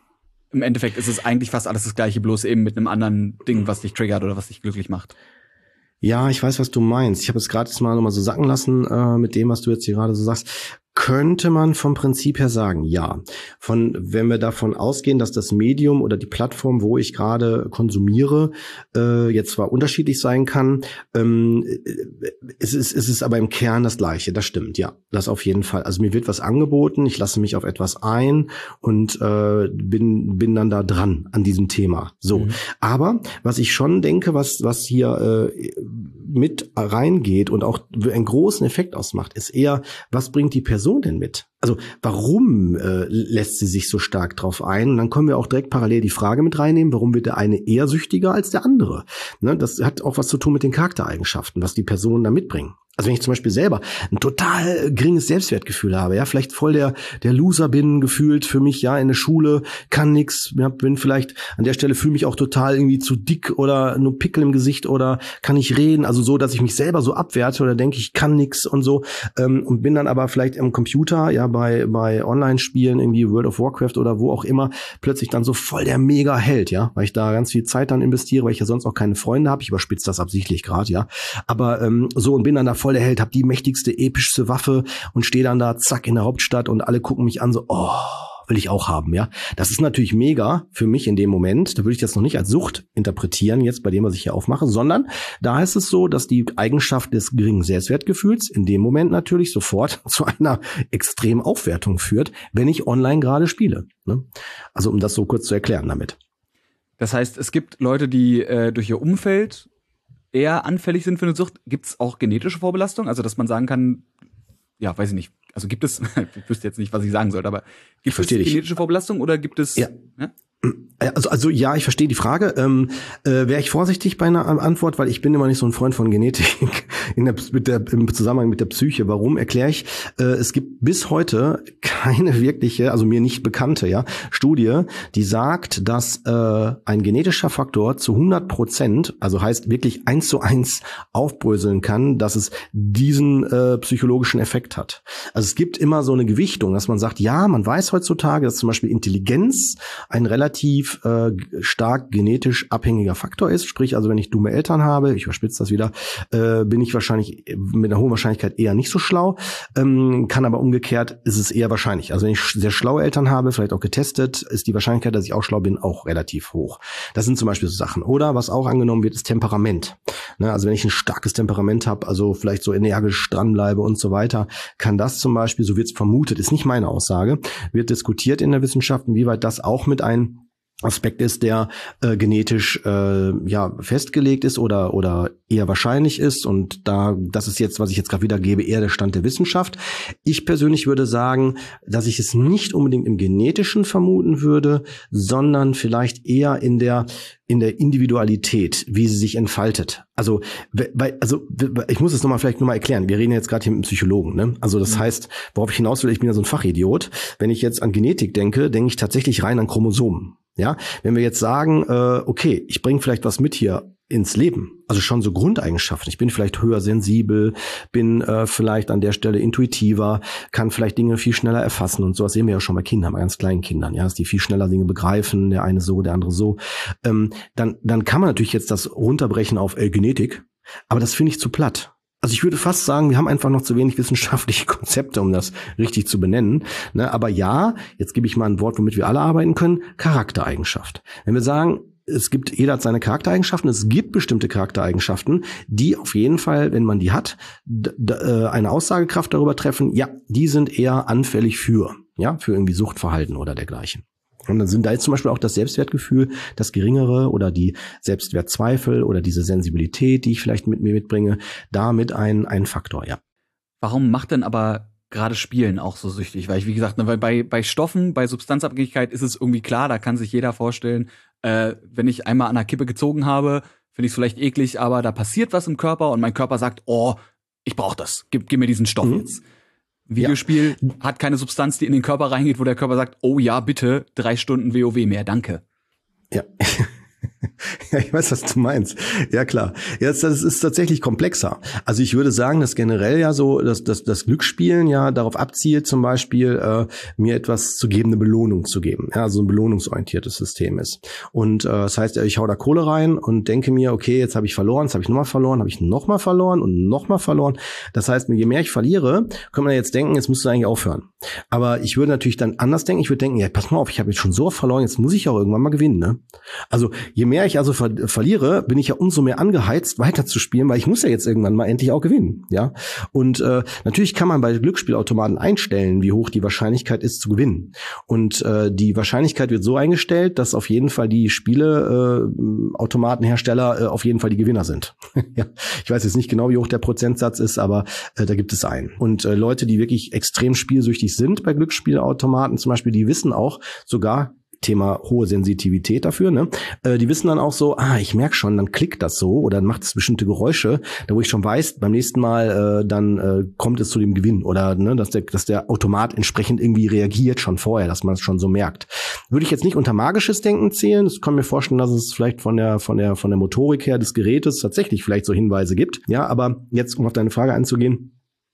S1: im Endeffekt ist es eigentlich fast alles das Gleiche, bloß eben mit einem anderen Ding, was dich triggert oder was dich glücklich macht.
S2: Ja, ich weiß, was du meinst. Ich habe es gerade mal nochmal so sacken lassen äh, mit dem, was du jetzt hier gerade so sagst. Könnte man vom Prinzip her sagen, ja. Von, wenn wir davon ausgehen, dass das Medium oder die Plattform, wo ich gerade konsumiere, äh, jetzt zwar unterschiedlich sein kann, ähm, es ist, es ist aber im Kern das Gleiche. Das stimmt, ja. Das auf jeden Fall. Also mir wird was angeboten, ich lasse mich auf etwas ein und äh, bin, bin dann da dran an diesem Thema. So. Mhm. Aber was ich schon denke, was, was hier äh, mit reingeht und auch einen großen Effekt ausmacht, ist eher, was bringt die Person denn mit? Also warum äh, lässt sie sich so stark drauf ein? Und dann können wir auch direkt parallel die Frage mit reinnehmen, warum wird der eine eher süchtiger als der andere? Ne, das hat auch was zu tun mit den Charaktereigenschaften, was die Personen da mitbringen. Also wenn ich zum Beispiel selber ein total geringes Selbstwertgefühl habe, ja, vielleicht voll der der Loser bin, gefühlt für mich, ja, in der Schule, kann nix, ja, bin vielleicht an der Stelle, fühle mich auch total irgendwie zu dick oder nur Pickel im Gesicht oder kann nicht reden, also so, dass ich mich selber so abwerte oder denke, ich kann nix und so, ähm, und bin dann aber vielleicht im Computer, ja, ja bei bei Online-Spielen, irgendwie World of Warcraft oder wo auch immer, plötzlich dann so voll der Mega-Held, ja, weil ich da ganz viel Zeit dann investiere, weil ich ja sonst auch keine Freunde habe. Ich überspitze das absichtlich gerade, ja. Aber ähm, so und bin dann da voll der Held, hab die mächtigste, epischste Waffe und stehe dann da, zack, in der Hauptstadt und alle gucken mich an so, oh, will ich auch haben, ja. Das ist natürlich mega für mich in dem Moment. Da würde ich das noch nicht als Sucht interpretieren, jetzt bei dem, was ich hier aufmache, sondern da ist es so, dass die Eigenschaft des geringen Selbstwertgefühls in dem Moment natürlich sofort zu einer extremen Aufwertung führt, wenn ich online gerade spiele. Ne? Also um das so kurz zu erklären damit.
S1: Das heißt, es gibt Leute, die äh, durch ihr Umfeld eher anfällig sind für eine Sucht. Gibt es auch genetische Vorbelastung? Also, dass man sagen kann, ja, weiß ich nicht. Also gibt es, ich wüsste jetzt nicht, was ich sagen sollte, aber gibt es genetische Vorbelastung oder gibt es...
S2: Ja.
S1: Ja?
S2: Also, also ja, ich verstehe die Frage. Ähm, äh, Wäre ich vorsichtig bei einer Antwort, weil ich bin immer nicht so ein Freund von Genetik in der, mit der, im Zusammenhang mit der Psyche. Warum, erkläre ich. Äh, es gibt bis heute keine wirkliche, also mir nicht bekannte, ja, Studie, die sagt, dass äh, ein genetischer Faktor zu hundert Prozent, also heißt wirklich eins zu eins aufbröseln kann, dass es diesen äh, psychologischen Effekt hat. Also es gibt immer so eine Gewichtung, dass man sagt, ja, man weiß heutzutage, dass zum Beispiel Intelligenz ein relativ relativ äh, stark genetisch abhängiger Faktor ist. Sprich, also wenn ich dumme Eltern habe, ich überspitze das wieder, äh, bin ich wahrscheinlich mit einer hohen Wahrscheinlichkeit eher nicht so schlau. Ähm, kann aber umgekehrt, ist es eher wahrscheinlich. Also wenn ich sehr schlaue Eltern habe, vielleicht auch getestet, ist die Wahrscheinlichkeit, dass ich auch schlau bin, auch relativ hoch. Das sind zum Beispiel so Sachen. Oder was auch angenommen wird, ist Temperament. Ne, also wenn ich ein starkes Temperament habe, also vielleicht so energisch dranbleibe und so weiter, kann das zum Beispiel, so wird es vermutet, ist nicht meine Aussage, wird diskutiert in der Wissenschaft, inwieweit das auch mit ein Aspekt ist, der äh, genetisch äh, ja festgelegt ist oder oder eher wahrscheinlich ist, und da das ist jetzt, was ich jetzt gerade wiedergebe, eher der Stand der Wissenschaft. Ich persönlich würde sagen, dass ich es nicht unbedingt im Genetischen vermuten würde, sondern vielleicht eher in der in der Individualität, wie sie sich entfaltet. Also, weil, also ich muss es nochmal vielleicht nochmal erklären. Wir reden jetzt gerade hier mit einem Psychologen, ne? Also das mhm. heißt, worauf ich hinaus will, ich bin ja so ein Fachidiot. Wenn ich jetzt an Genetik denke, denke ich tatsächlich rein an Chromosomen. Ja, wenn wir jetzt sagen, äh, okay, ich bringe vielleicht was mit hier ins Leben, also schon so Grundeigenschaften. Ich bin vielleicht höher sensibel, bin äh, vielleicht an der Stelle intuitiver, kann vielleicht Dinge viel schneller erfassen und sowas sehen wir ja schon bei Kindern, bei ganz kleinen Kindern, ja, dass die viel schneller Dinge begreifen, der eine so, der andere so. Ähm, dann, dann kann man natürlich jetzt das runterbrechen auf äh, Genetik, aber das finde ich zu platt. Also ich würde fast sagen, wir haben einfach noch zu wenig wissenschaftliche Konzepte, um das richtig zu benennen. Ne? Aber ja, jetzt gebe ich mal ein Wort, womit wir alle arbeiten können, Charaktereigenschaft. Wenn wir sagen, es gibt, jeder hat seine Charaktereigenschaften, es gibt bestimmte Charaktereigenschaften, die auf jeden Fall, wenn man die hat, d- d- eine Aussagekraft darüber treffen, ja, die sind eher anfällig für, ja, für irgendwie Suchtverhalten oder dergleichen. Und dann sind da jetzt zum Beispiel auch das Selbstwertgefühl, das Geringere oder die Selbstwertzweifel oder diese Sensibilität, die ich vielleicht mit mir mitbringe, damit ein, ein Faktor, ja.
S1: Warum macht denn aber gerade Spielen auch so süchtig? Weil ich, wie gesagt, ne, weil bei, bei Stoffen, bei Substanzabhängigkeit ist es irgendwie klar, da kann sich jeder vorstellen, äh, wenn ich einmal an der Kippe gezogen habe, finde ich es vielleicht eklig, aber da passiert was im Körper und mein Körper sagt, oh, ich brauche das, gib, gib mir diesen Stoff mhm. jetzt. Videospiel ja. hat keine Substanz, die in den Körper reingeht, wo der Körper sagt, oh ja, bitte, drei Stunden WoW mehr, danke.
S2: Ja. Ja, ich weiß, was du meinst. Ja, klar. Jetzt, das ist tatsächlich komplexer. Also ich würde sagen, dass generell ja so, dass, dass das Glücksspielen ja darauf abzielt, zum Beispiel äh, mir etwas zu geben, eine Belohnung zu geben. Ja, so ein belohnungsorientiertes System ist. Und äh, das heißt, ich hau da Kohle rein und denke mir, okay, jetzt habe ich verloren, jetzt habe ich nochmal verloren, habe ich nochmal verloren und nochmal verloren. Das heißt, je mehr ich verliere, kann man jetzt denken, jetzt musst du eigentlich aufhören. Aber ich würde natürlich dann anders denken. Ich würde denken, ja, pass mal auf, ich habe jetzt schon so oft verloren, jetzt muss ich auch irgendwann mal gewinnen, ne? Also je mehr ich also ver- verliere, bin ich ja umso mehr angeheizt, weiterzuspielen, weil ich muss ja jetzt irgendwann mal endlich auch gewinnen, ja. Und äh, natürlich kann man bei Glücksspielautomaten einstellen, wie hoch die Wahrscheinlichkeit ist zu gewinnen. Und äh, die Wahrscheinlichkeit wird so eingestellt, dass auf jeden Fall die Spieleautomatenhersteller äh, äh, auf jeden Fall die Gewinner sind. Ja, ich weiß jetzt nicht genau, wie hoch der Prozentsatz ist, aber äh, da gibt es einen. Und äh, Leute, die wirklich extrem spielsüchtig sind bei Glücksspielautomaten zum Beispiel, die wissen auch sogar, Thema hohe Sensitivität dafür, ne? Äh, die wissen dann auch so, ah, ich merke schon, dann klickt das so oder dann macht es bestimmte Geräusche, da wo ich schon weiß, beim nächsten Mal äh, dann äh, kommt es zu dem Gewinn oder ne, dass der, dass der Automat entsprechend irgendwie reagiert schon vorher, dass man es schon so merkt. Würde ich jetzt nicht unter magisches Denken zählen. Ich kann mir vorstellen, dass es vielleicht von der von der von der Motorik her des Gerätes tatsächlich vielleicht so Hinweise gibt. Ja, aber jetzt um auf deine Frage einzugehen.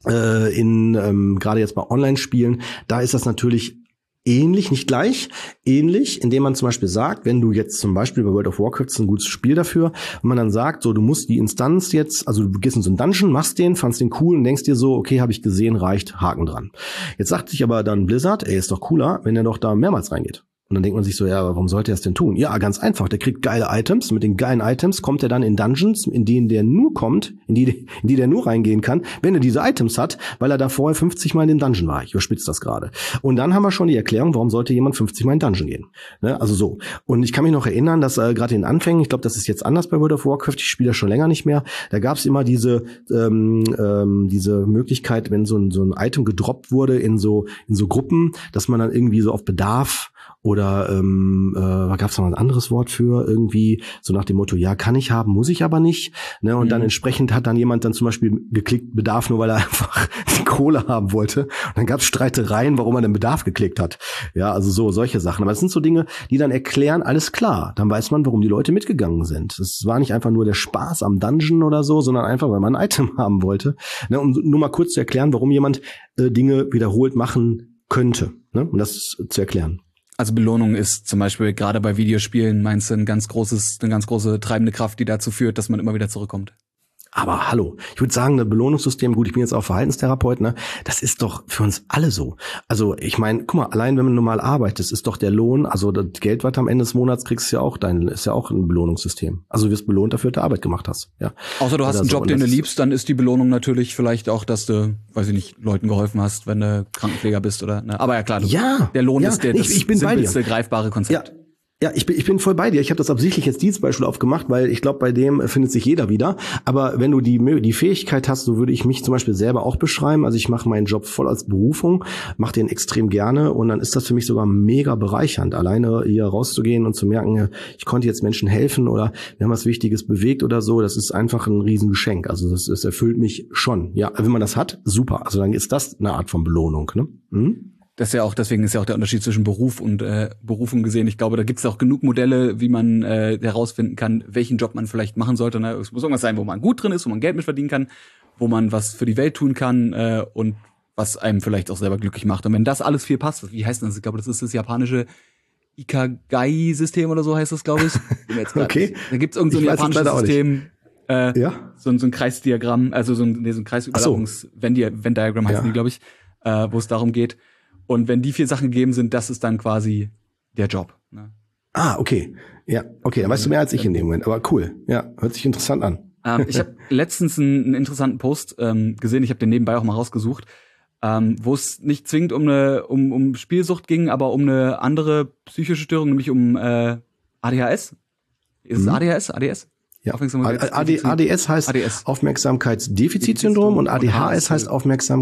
S2: äh, in ähm, gerade jetzt bei Online-Spielen, da ist das natürlich ähnlich, nicht gleich, ähnlich, indem man zum Beispiel sagt, wenn du jetzt zum Beispiel bei World of Warcraft, ist ein gutes Spiel dafür, wenn man dann sagt, so, du musst die Instanz jetzt, also du gehst in so einen Dungeon, machst den, fandst den cool und denkst dir so, okay, habe ich gesehen, reicht, Haken dran. Jetzt sagt sich aber dann Blizzard, ey, ist doch cooler, wenn er doch da mehrmals reingeht. Und dann denkt man sich so, ja, warum sollte er es denn tun? Ja, ganz einfach, der kriegt geile Items. Mit den geilen Items kommt er dann in Dungeons, in denen der nur kommt, in die, in die der nur reingehen kann, wenn er diese Items hat, weil er da vorher fünfzig Mal in den Dungeon war. Ich überspitze das gerade. Und dann haben wir schon die Erklärung, warum sollte jemand fünfzig Mal in den Dungeon gehen? Ne? Also so. Und ich kann mich noch erinnern, dass äh, gerade in den Anfängen, ich glaube, das ist jetzt anders bei World of Warcraft, ich spiele das schon länger nicht mehr, da gab es immer diese ähm, ähm, diese Möglichkeit, wenn so ein, so ein Item gedroppt wurde in so in so Gruppen, dass man dann irgendwie so auf Bedarf oder ähm, äh, gab es noch ein anderes Wort für, irgendwie so nach dem Motto, ja, kann ich haben, muss ich aber nicht. Ne? Und mhm. dann entsprechend hat dann jemand dann zum Beispiel geklickt, Bedarf, nur weil er einfach die Kohle haben wollte. Und dann gab es Streitereien, warum er den Bedarf geklickt hat. Ja, also so, solche Sachen. Aber das sind so Dinge, die dann erklären, alles klar. Dann weiß man, warum die Leute mitgegangen sind. Es war nicht einfach nur der Spaß am Dungeon oder so, sondern einfach, weil man ein Item haben wollte. Ne? Um nur mal kurz zu erklären, warum jemand äh, Dinge wiederholt machen könnte. Ne? Um das zu erklären.
S1: Also Belohnung ist zum Beispiel gerade bei Videospielen, meinst du, ein ganz großes, eine ganz große treibende Kraft, die dazu führt, dass man immer wieder zurückkommt?
S2: Aber hallo, ich würde sagen, ein Belohnungssystem, gut, ich bin jetzt auch Verhaltenstherapeut, ne, das ist doch für uns alle so. Also ich meine, guck mal, allein wenn man normal arbeitet, ist doch der Lohn, also das Geld, was du am Ende des Monats kriegst, ist ja auch dein, ist ja auch ein Belohnungssystem. Also du wirst belohnt dafür, dass du Arbeit gemacht hast. Ja.
S1: Außer du hast
S2: Oder
S1: einen
S2: so.
S1: Job, den du liebst, dann ist die Belohnung natürlich vielleicht auch, dass du, weiß ich nicht, Leuten geholfen hast, wenn du Krankenpfleger bist oder. Ne? Aber ja klar, du,
S2: ja,
S1: der Lohn
S2: ja,
S1: ist der
S2: ich, ich bin
S1: simpelste,
S2: bei dir.
S1: greifbare Konzept.
S2: Ja. Ja, ich bin, ich bin voll bei dir. Ich habe das absichtlich jetzt dieses Beispiel aufgemacht, weil ich glaube, bei dem findet sich jeder wieder. Aber wenn du die die Fähigkeit hast, so würde ich mich zum Beispiel selber auch beschreiben. Also ich mache meinen Job voll als Berufung, mache den extrem gerne und dann ist das für mich sogar mega bereichernd, alleine hier rauszugehen und zu merken, ich konnte jetzt Menschen helfen oder wir haben was Wichtiges bewegt oder so. Das ist einfach ein Riesengeschenk. Also das, das erfüllt mich schon. Ja, wenn man das hat, super. Also dann ist das eine Art von Belohnung. Ne? Mhm.
S1: Das ist ja auch, deswegen ist ja auch der Unterschied zwischen Beruf und äh, Berufung gesehen. Ich glaube, da gibt es auch genug Modelle, wie man äh, herausfinden kann, welchen Job man vielleicht machen sollte. Ne? Es muss irgendwas sein, wo man gut drin ist, wo man Geld mit verdienen kann, wo man was für die Welt tun kann äh, und was einem vielleicht auch selber glücklich macht. Und wenn das alles viel passt, wie heißt das? Ich glaube, das ist das japanische Ikagai-System oder so heißt das, glaube ich.
S2: Okay.
S1: Nicht. Da gibt es irgend so ein japanisches System, äh,
S2: ja?
S1: so, so ein Kreisdiagramm, also so ein, nee, so ein Kreisüberlappungs-Venn-Diagramm heißen
S2: ja.
S1: die, glaube ich, äh, wo es darum geht. Und wenn die vier Sachen gegeben sind, das ist dann quasi der Job. Ne?
S2: Ah, okay. Ja, okay, dann weißt du mehr als ich in dem Moment. Aber cool. Ja, hört sich interessant an.
S1: Ähm, ich habe letztens einen, einen interessanten Post ähm, gesehen, ich habe den nebenbei auch mal rausgesucht, ähm, wo es nicht zwingend um eine um, um Spielsucht ging, aber um eine andere psychische Störung, nämlich um äh, A D H S. Ist es
S2: mhm.
S1: A D H S? A D S?
S2: Ja. A D S heißt A D S. Aufmerksamkeitsdefizitsyndrom und A D H S heißt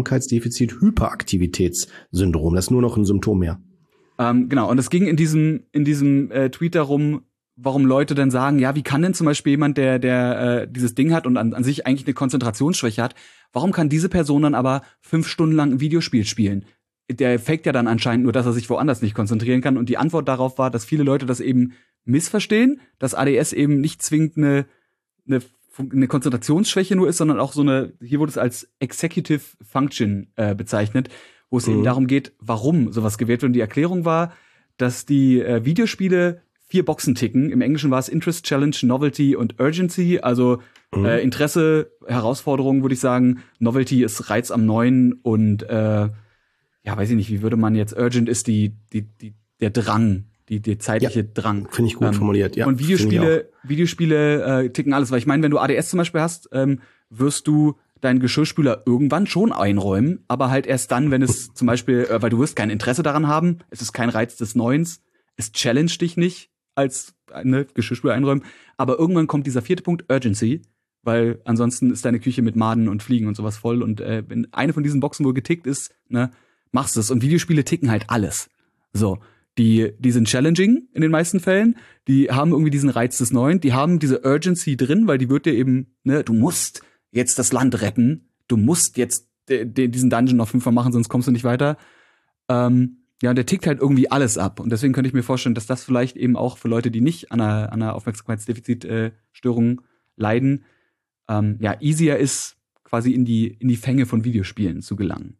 S2: Aufmerksamkeitsdefizit-Hyperaktivitätssyndrom. Das ist nur noch ein Symptom mehr.
S1: Ähm, genau, und es ging in diesem in diesem äh, Tweet darum, warum Leute dann sagen, ja, wie kann denn zum Beispiel jemand, der der äh, dieses Ding hat und an, an sich eigentlich eine Konzentrationsschwäche hat, warum kann diese Person dann aber fünf Stunden lang ein Videospiel spielen? Der faked ja dann anscheinend nur, dass er sich woanders nicht konzentrieren kann. Und die Antwort darauf war, dass viele Leute das eben missverstehen, dass A D S eben nicht zwingend eine, eine, eine Konzentrationsschwäche nur ist, sondern auch so eine, hier wurde es als Executive Function äh, bezeichnet, wo es mhm. eben darum geht, warum sowas gewählt wird. Und die Erklärung war, dass die äh, Videospiele vier Boxen ticken. Im Englischen war es Interest, Challenge, Novelty und Urgency. Also mhm. äh, Interesse, Herausforderung, würde ich sagen. Novelty ist Reiz am Neuen und äh, ja, weiß ich nicht, wie würde man jetzt, Urgent ist die, die, die, der Drang, die, der zeitliche
S2: ja,
S1: Drang.
S2: Finde ich gut ähm, formuliert, ja.
S1: Und Videospiele, Videospiele äh, ticken alles, weil ich meine, wenn du A D S zum Beispiel hast, ähm, wirst du deinen Geschirrspüler irgendwann schon einräumen, aber halt erst dann, wenn es zum Beispiel, äh, weil du wirst kein Interesse daran haben, es ist kein Reiz des Neuens, es challenge dich nicht als ne, Geschirrspüler einräumen, aber irgendwann kommt dieser vierte Punkt, Urgency, weil ansonsten ist deine Küche mit Maden und Fliegen und sowas voll und äh, wenn eine von diesen Boxen wohl getickt ist, ne, machst du es. Und Videospiele ticken halt alles. So, die die sind challenging in den meisten Fällen, die haben irgendwie diesen Reiz des Neuen, die haben diese Urgency drin, weil die wird dir eben, ne, du musst jetzt das Land retten, du musst jetzt de, de, diesen Dungeon noch fünfmal machen, sonst kommst du nicht weiter. Ähm, ja, und der tickt halt irgendwie alles ab. Und deswegen könnte ich mir vorstellen, dass das vielleicht eben auch für Leute, die nicht an einer, an einer Aufmerksamkeitsdefizitstörung äh, leiden, ähm, ja, easier ist, quasi in die, in die Fänge von Videospielen zu gelangen.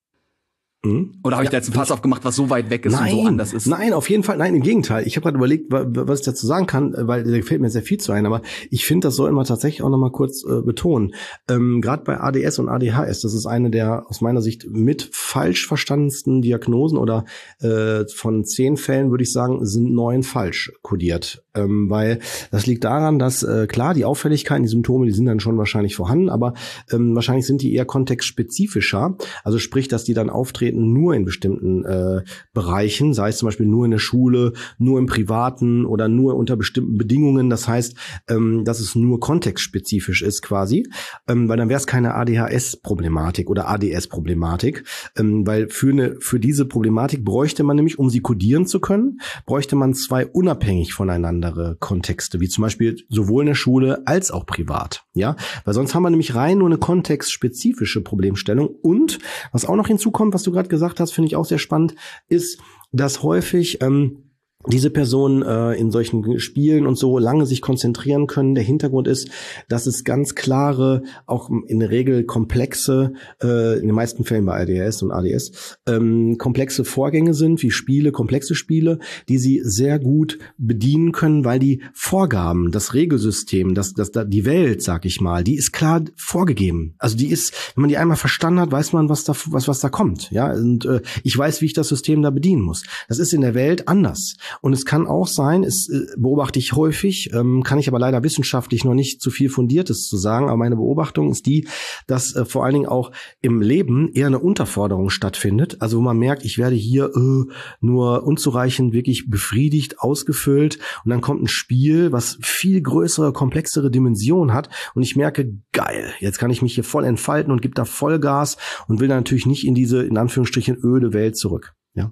S1: Oder habe ich ja, da jetzt ein Fass aufgemacht, was so weit weg ist
S2: nein,
S1: und so anders ist?
S2: Nein, auf jeden Fall, nein, im Gegenteil. Ich habe gerade überlegt, was ich dazu sagen kann, weil da gefällt mir sehr viel zu ein, aber ich finde, das soll man tatsächlich auch noch mal kurz äh, betonen. Ähm, gerade bei A D S und A D H S, das ist eine der aus meiner Sicht mit falsch verstandensten Diagnosen oder äh, von zehn Fällen, würde ich sagen, sind neun falsch kodiert. Ähm, weil das liegt daran, dass äh, klar, die Auffälligkeiten, die Symptome, die sind dann schon wahrscheinlich vorhanden, aber ähm, wahrscheinlich sind die eher kontextspezifischer. Also sprich, dass die dann auftreten nur in bestimmten äh, Bereichen, sei es zum Beispiel nur in der Schule, nur im Privaten oder nur unter bestimmten Bedingungen. Das heißt, ähm, dass es nur kontextspezifisch ist quasi, ähm, weil dann wäre es keine A D H S-Problematik oder A D S-Problematik, ähm, weil für eine für diese Problematik bräuchte man nämlich, um sie kodieren zu können, bräuchte man zwei unabhängig voneinander Kontexte, wie zum Beispiel sowohl in der Schule als auch privat, ja, weil sonst haben wir nämlich rein nur eine kontextspezifische Problemstellung. Und was auch noch hinzukommt, was du gerade gesagt hast, finde ich auch sehr spannend, ist, dass häufig ähm, diese Personen äh, in solchen Spielen und so lange sich konzentrieren können. Der Hintergrund ist, dass es ganz klare, auch in der Regel komplexe, äh, in den meisten Fällen bei A D H S und A D S, ähm, komplexe Vorgänge sind, wie Spiele, komplexe Spiele, die sie sehr gut bedienen können, weil die Vorgaben, das Regelsystem, das, das, die Welt, sag ich mal, die ist klar vorgegeben. Also die ist, wenn man die einmal verstanden hat, weiß man, was da, was, was da kommt. Ja, und äh, ich weiß, wie ich das System da bedienen muss. Das ist in der Welt anders. Und es kann auch sein, es äh, beobachte ich häufig, ähm, kann ich aber leider wissenschaftlich noch nicht zu viel Fundiertes zu sagen, aber meine Beobachtung ist die, dass äh, vor allen Dingen auch im Leben eher eine Unterforderung stattfindet, also wo man merkt, ich werde hier äh, nur unzureichend wirklich befriedigt, ausgefüllt und dann kommt ein Spiel, was viel größere, komplexere Dimensionen hat und ich merke, geil, jetzt kann ich mich hier voll entfalten und gebe da Vollgas und will dann natürlich nicht in diese, in Anführungsstrichen, öde Welt zurück. Ja.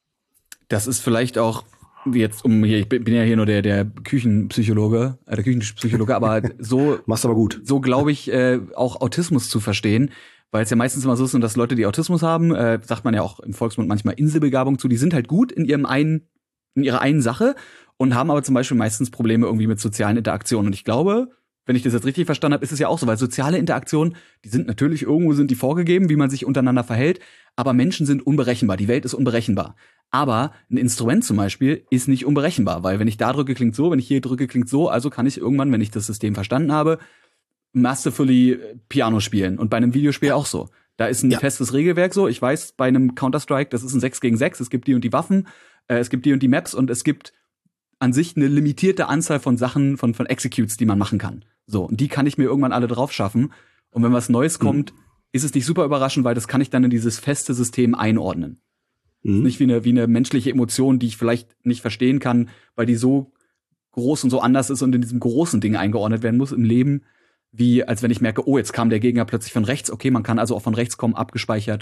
S1: Das ist vielleicht auch jetzt um hier, ich bin ja hier nur der der Küchenpsychologe, äh, der Küchenpsychologe, aber so
S2: machst aber gut.
S1: So glaube ich äh, auch Autismus zu verstehen, weil es ja meistens immer so ist, dass Leute, die Autismus haben, äh, sagt man ja auch im Volksmund manchmal Inselbegabung zu, die sind halt gut in ihrem einen in ihrer einen Sache und haben aber zum Beispiel meistens Probleme irgendwie mit sozialen Interaktionen. Und ich glaube, wenn ich das jetzt richtig verstanden habe, ist es ja auch so, weil soziale Interaktionen, die sind natürlich irgendwo sind die vorgegeben, wie man sich untereinander verhält, aber Menschen sind unberechenbar, die Welt ist unberechenbar. Aber ein Instrument zum Beispiel ist nicht unberechenbar, weil wenn ich da drücke, klingt so, wenn ich hier drücke, klingt so, also kann ich irgendwann, wenn ich das System verstanden habe, masterfully Piano spielen. Und bei einem Videospiel auch so. Da ist ein ja. festes Regelwerk so. Ich weiß, bei einem Counter-Strike, das ist ein sechs gegen sechs, es gibt die und die Waffen, äh, es gibt die und die Maps und es gibt an sich eine limitierte Anzahl von Sachen, von, von Executes, die man machen kann. So, und die kann ich mir irgendwann alle drauf schaffen. Und wenn was Neues kommt, mhm. ist es nicht super überraschend, weil das kann ich dann in dieses feste System einordnen. Mhm. Nicht wie eine, wie eine menschliche Emotion, die ich vielleicht nicht verstehen kann, weil die so groß und so anders ist und in diesem großen Ding eingeordnet werden muss im Leben, wie als wenn ich merke, oh, jetzt kam der Gegner plötzlich von rechts. Okay, man kann also auch von rechts kommen, abgespeichert.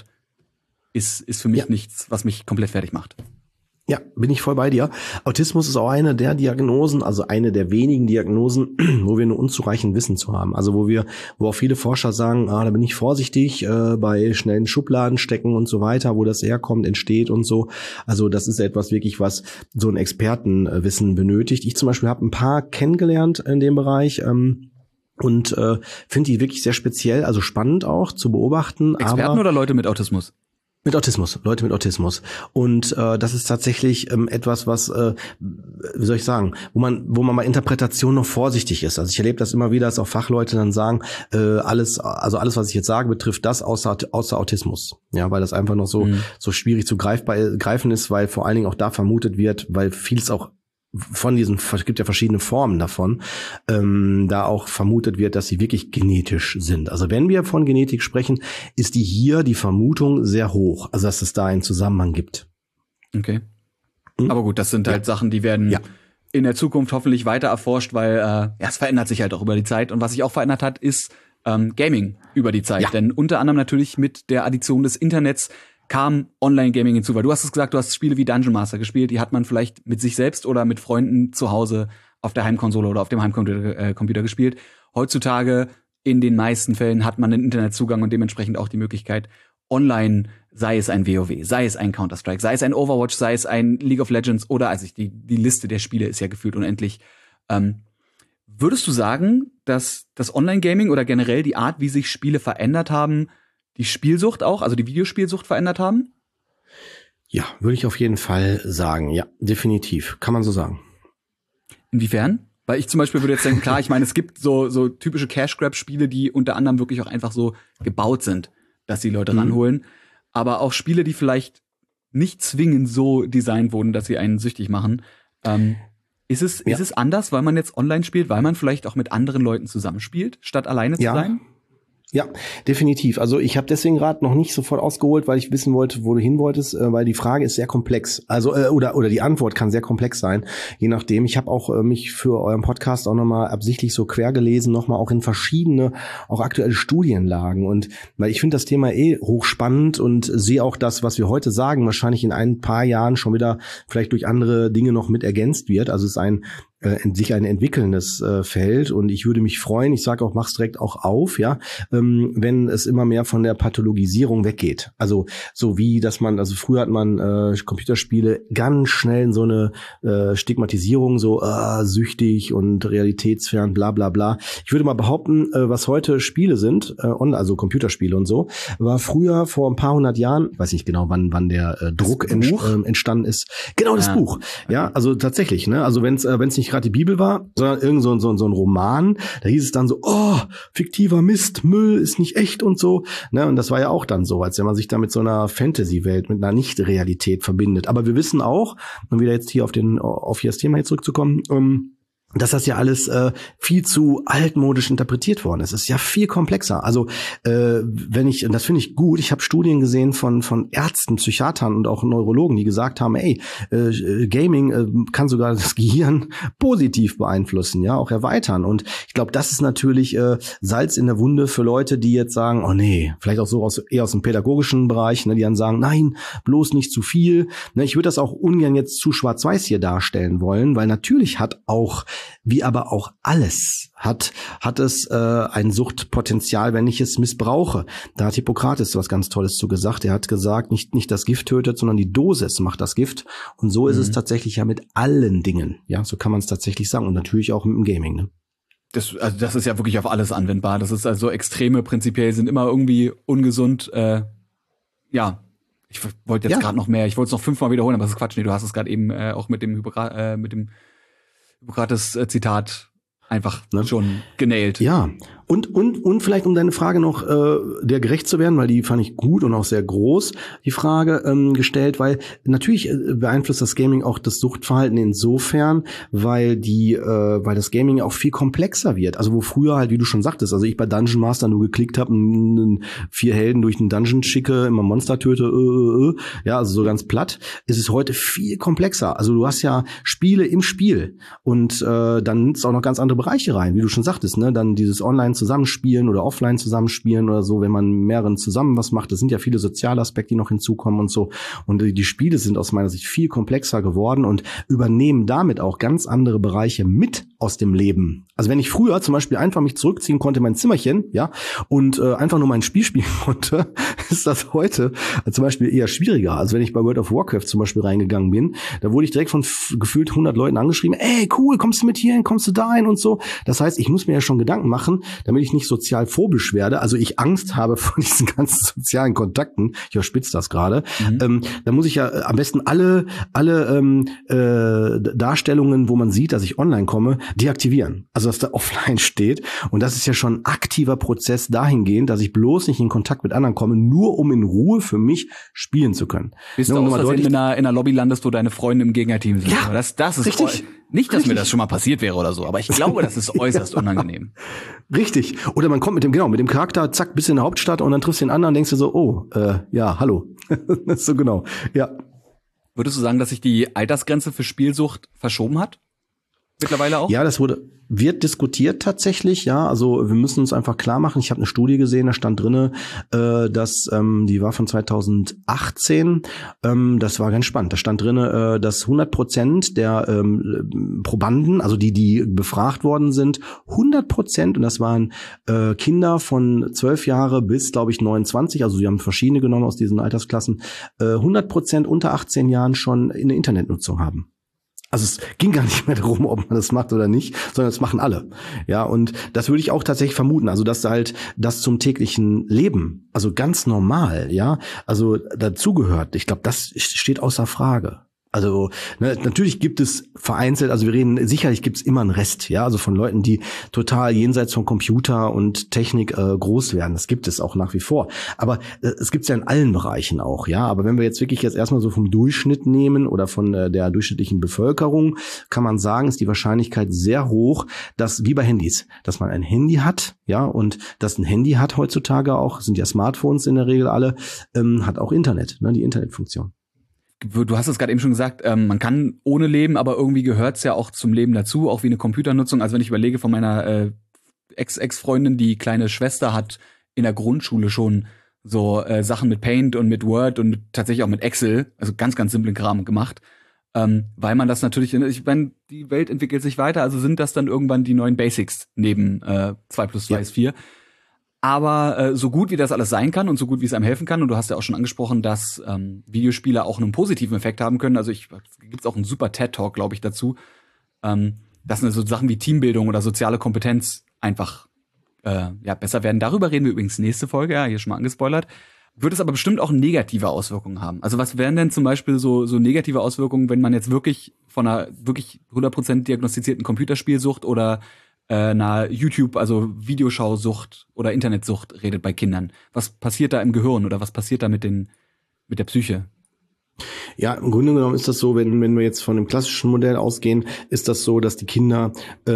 S1: Ist, ist für mich ja. nichts, was mich komplett fertig macht.
S2: Ja, bin ich voll bei dir. Autismus ist auch eine der Diagnosen, also eine der wenigen Diagnosen, wo wir nur unzureichend Wissen zu haben. Also wo wir, wo auch viele Forscher sagen, ah, da bin ich vorsichtig äh, bei schnellen Schubladen stecken und so weiter, wo das herkommt, entsteht und so. Also das ist etwas wirklich, was so ein Expertenwissen benötigt. Ich zum Beispiel habe ein paar kennengelernt in dem Bereich. Ähm, und äh, finde die wirklich sehr speziell, also spannend auch zu beobachten.
S1: Experten aber oder Leute mit Autismus?
S2: Mit Autismus, Leute mit Autismus. Und äh, das ist tatsächlich ähm, etwas, was, äh, wie soll ich sagen, wo man wo man bei Interpretation noch vorsichtig ist. Also ich erlebe das immer wieder, dass auch Fachleute dann sagen, äh, alles, also alles, was ich jetzt sage, betrifft das außer außer Autismus. Ja, weil das einfach noch so mhm. so schwierig zu greifbar, greifen ist, weil vor allen Dingen auch da vermutet wird, weil vieles auch von diesen, es gibt ja verschiedene Formen davon, ähm, da auch vermutet wird, dass sie wirklich genetisch sind. Also wenn wir von Genetik sprechen, ist die hier die Vermutung sehr hoch, also dass es da einen Zusammenhang gibt.
S1: Okay. Hm? Aber gut, das sind halt ja. Sachen, die werden ja. in der Zukunft hoffentlich weiter erforscht, weil äh, ja, es verändert sich halt auch über die Zeit. Und was sich auch verändert hat, ist ähm, Gaming über die Zeit. Ja. Denn unter anderem natürlich mit der Addition des Internets kam Online-Gaming hinzu, weil du hast es gesagt, du hast Spiele wie Dungeon Master gespielt, die hat man vielleicht mit sich selbst oder mit Freunden zu Hause auf der Heimkonsole oder auf dem Heimcomputer äh, Computer gespielt. Heutzutage in den meisten Fällen hat man einen Internetzugang und dementsprechend auch die Möglichkeit, online, sei es ein WoW, sei es ein Counter-Strike, sei es ein Overwatch, sei es ein League of Legends oder also die, die Liste der Spiele ist ja gefühlt unendlich. Ähm, Würdest du sagen, dass das Online-Gaming oder generell die Art, wie sich Spiele verändert haben, die Spielsucht auch, also die Videospielsucht verändert haben?
S2: Ja, würde ich auf jeden Fall sagen. Ja, definitiv. Kann man so sagen.
S1: Inwiefern? Weil ich zum Beispiel würde jetzt denken, klar, ich meine, es gibt so, so typische Cash-Grab-Spiele, die unter anderem wirklich auch einfach so gebaut sind, dass die Leute mhm. ranholen. Aber auch Spiele, die vielleicht nicht zwingend so designt wurden, dass sie einen süchtig machen. Ähm, ist es, ja. ist es anders, weil man jetzt online spielt, weil man vielleicht auch mit anderen Leuten zusammenspielt, statt alleine
S2: ja.
S1: zu sein?
S2: Ja, definitiv. Also ich habe deswegen gerade noch nicht sofort ausgeholt, weil ich wissen wollte, wo du hin wolltest, äh, weil die Frage ist sehr komplex. Also äh, oder oder die Antwort kann sehr komplex sein, je nachdem. Ich habe auch äh, mich für euren Podcast auch nochmal absichtlich so quer gelesen, nochmal auch in verschiedene, auch aktuelle Studienlagen. Und weil ich finde das Thema eh hochspannend und sehe auch das, was wir heute sagen, wahrscheinlich in ein paar Jahren schon wieder vielleicht durch andere Dinge noch mit ergänzt wird. Also es ist ein äh, sich ein entwickelndes äh, Feld und ich würde mich freuen, ich sage auch, mach's direkt auch auf, ja, ähm, wenn es immer mehr von der Pathologisierung weggeht. Also so wie, dass man, also früher hat man äh, Computerspiele ganz schnell in so eine äh, Stigmatisierung, so äh, süchtig und realitätsfern, bla bla bla. Ich würde mal behaupten, äh, was heute Spiele sind, äh, also Computerspiele und so, war früher vor ein paar hundert Jahren, ich weiß nicht genau, wann wann der äh, Druck ent, äh, entstanden ist. Genau, das ja. Buch. Ja, also tatsächlich, ne? Also wenn es äh, wenn es nicht gerade die Bibel war, sondern irgend so, so, so ein Roman, da hieß es dann so, oh, fiktiver Mist, Müll ist nicht echt und so. Ne? Und das war ja auch dann so, als wenn man sich da mit so einer Fantasy-Welt, mit einer Nicht-Realität verbindet. Aber wir wissen auch, um wieder jetzt hier auf den auf hier das Thema hier zurückzukommen, um dass das ja alles äh, viel zu altmodisch interpretiert worden ist. Es ist ja viel komplexer. Also äh, wenn ich, und das finde ich gut, ich habe Studien gesehen von von Ärzten, Psychiatern und auch Neurologen, die gesagt haben, ey, äh, Gaming äh, kann sogar das Gehirn positiv beeinflussen, ja, auch erweitern. Und ich glaube, das ist natürlich äh, Salz in der Wunde für Leute, die jetzt sagen, oh nee, vielleicht auch so aus eher aus dem pädagogischen Bereich, ne, die dann sagen, nein, bloß nicht zu viel. Ne, ich würde das auch ungern jetzt zu schwarz-weiß hier darstellen wollen, weil natürlich hat auch wie aber auch alles hat, hat es äh, ein Suchtpotenzial, wenn ich es missbrauche. Da hat Hippokrates was ganz Tolles zu gesagt. Er hat gesagt, nicht nicht das Gift tötet, sondern die Dosis macht das Gift. Und so mhm. ist es tatsächlich ja mit allen Dingen. Ja, so kann man es tatsächlich sagen. Und natürlich auch mit dem Gaming. Ne?
S1: Das, also das ist ja wirklich auf alles anwendbar. Das ist also Extreme prinzipiell sind immer irgendwie ungesund. Äh, ja, ich wollte jetzt ja. gerade noch mehr. Ich wollte es noch fünfmal wiederholen, aber das ist Quatsch. Nee, du hast es gerade eben äh, auch mit dem Hippokra- äh, mit dem Hippokrates äh, Zitat einfach ne? schon genailt.
S2: Ja, und und und vielleicht um deine Frage noch äh, der gerecht zu werden, weil die fand ich gut und auch sehr groß, die Frage ähm, gestellt, weil natürlich äh, beeinflusst das Gaming auch das Suchtverhalten insofern, weil die äh, weil das Gaming auch viel komplexer wird. Also wo früher halt, wie du schon sagtest, also ich bei Dungeon Master nur geklickt habe, vier Helden durch den Dungeon schicke, immer Monster töte, äh, äh, äh, ja, also so ganz platt, ist es heute viel komplexer. Also du hast ja Spiele im Spiel und äh, dann nimmst du auch noch ganz andere Bereiche rein, wie du schon sagtest, ne, dann dieses Online zusammenspielen oder offline zusammenspielen oder so, wenn man mehreren zusammen was macht. Das sind ja viele soziale Aspekte, die noch hinzukommen und so. Und die Spiele sind aus meiner Sicht viel komplexer geworden und übernehmen damit auch ganz andere Bereiche mit aus dem Leben. Also wenn ich früher zum Beispiel einfach mich zurückziehen konnte in mein Zimmerchen, ja, und äh, einfach nur mein Spiel spielen konnte, ist das heute zum Beispiel eher schwieriger. Also wenn ich bei World of Warcraft zum Beispiel reingegangen bin, da wurde ich direkt von f- gefühlt hundert Leuten angeschrieben, ey, cool, kommst du mit hier hin, kommst du da hin und so. Das heißt, ich muss mir ja schon Gedanken machen, damit ich nicht sozial phobisch werde, also ich Angst habe vor diesen ganzen sozialen Kontakten, ich überspitze das gerade, mhm. ähm, da muss ich ja äh, am besten alle alle ähm, äh, Darstellungen, wo man sieht, dass ich online komme, deaktivieren. Also dass da offline steht und das ist ja schon ein aktiver Prozess dahingehend, dass ich bloß nicht in Kontakt mit anderen komme, nur um in Ruhe für mich spielen zu können.
S1: Bis du aus Versehen in einer, in einer Lobby landest, wo deine Freunde im Gegnerteam sind.
S2: Ja,
S1: das, das ist
S2: richtig.
S1: Nicht, dass
S2: Richtig.
S1: mir das schon mal passiert wäre oder so, aber ich glaube, das ist äußerst unangenehm.
S2: Richtig. Oder man kommt mit dem, genau, mit dem Charakter, zack, bis in der Hauptstadt und dann triffst du den anderen und denkst du so, oh, äh, ja, hallo. So genau, ja.
S1: Würdest du sagen, dass sich die Altersgrenze für Spielsucht verschoben hat? Mittlerweile auch?
S2: Ja, das wurde, wird diskutiert tatsächlich, ja. Also wir müssen uns einfach klar machen. Ich habe eine Studie gesehen, da stand drinne, äh, dass ähm, die war von zweitausendachtzehn. Ähm, das war ganz spannend. Da stand drinne, äh, dass hundert Prozent der ähm, Probanden, also die, die befragt worden sind, hundert Prozent, und das waren äh, Kinder von zwölf Jahre bis, glaube ich, neunundzwanzig. Also sie haben verschiedene genommen aus diesen Altersklassen, äh, hundert Prozent unter achtzehn Jahren schon eine Internetnutzung haben. Also es ging gar nicht mehr darum, ob man das macht oder nicht, sondern das machen alle. Ja, und das würde ich auch tatsächlich vermuten. Also dass halt das zum täglichen Leben, also ganz normal, ja, also dazugehört. Ich glaube, das steht außer Frage. Also ne, natürlich gibt es vereinzelt, also wir reden, sicherlich gibt es immer einen Rest, ja, also von Leuten, die total jenseits von Computer und Technik äh, groß werden. Das gibt es auch nach wie vor. Aber äh, es gibt es ja in allen Bereichen auch, ja. Aber wenn wir jetzt wirklich jetzt erstmal so vom Durchschnitt nehmen oder von äh, der durchschnittlichen Bevölkerung, kann man sagen, ist die Wahrscheinlichkeit sehr hoch, dass, wie bei Handys, dass man ein Handy hat, ja, und dass ein Handy hat heutzutage auch, sind ja Smartphones in der Regel alle, ähm, hat auch Internet, ne, die Internetfunktion.
S1: Du hast es gerade eben schon gesagt, ähm, man kann ohne leben, aber irgendwie gehört's ja auch zum Leben dazu, auch wie eine Computernutzung. Also wenn ich überlege von meiner äh, Ex-Ex-Freundin, die kleine Schwester hat in der Grundschule schon so äh, Sachen mit Paint und mit Word und tatsächlich auch mit Excel, also ganz, ganz simplen Kram gemacht, ähm, weil man das natürlich, ich meine, die Welt entwickelt sich weiter, also sind das dann irgendwann die neuen Basics neben äh, zwei plus zwei ist vier. Aber äh, so gut wie das alles sein kann und so gut wie es einem helfen kann, und du hast ja auch schon angesprochen, dass ähm, Videospiele auch einen positiven Effekt haben können. Also ich gibt's auch einen super TED-Talk, glaube ich, dazu, ähm, dass so Sachen wie Teambildung oder soziale Kompetenz einfach äh, ja besser werden. Darüber reden wir übrigens nächste Folge, ja, hier schon mal angespoilert. Wird es aber bestimmt auch negative Auswirkungen haben. Also was wären denn zum Beispiel so so negative Auswirkungen, wenn man jetzt wirklich von einer wirklich hundert Prozent diagnostizierten Computerspielsucht oder einer YouTube, also Videoschausucht oder Internetsucht redet bei Kindern? Was passiert da im Gehirn oder was passiert da mit den mit der Psyche?
S2: Ja, im Grunde genommen ist das so, wenn wenn wir jetzt von dem klassischen Modell ausgehen, ist das so, dass die Kinder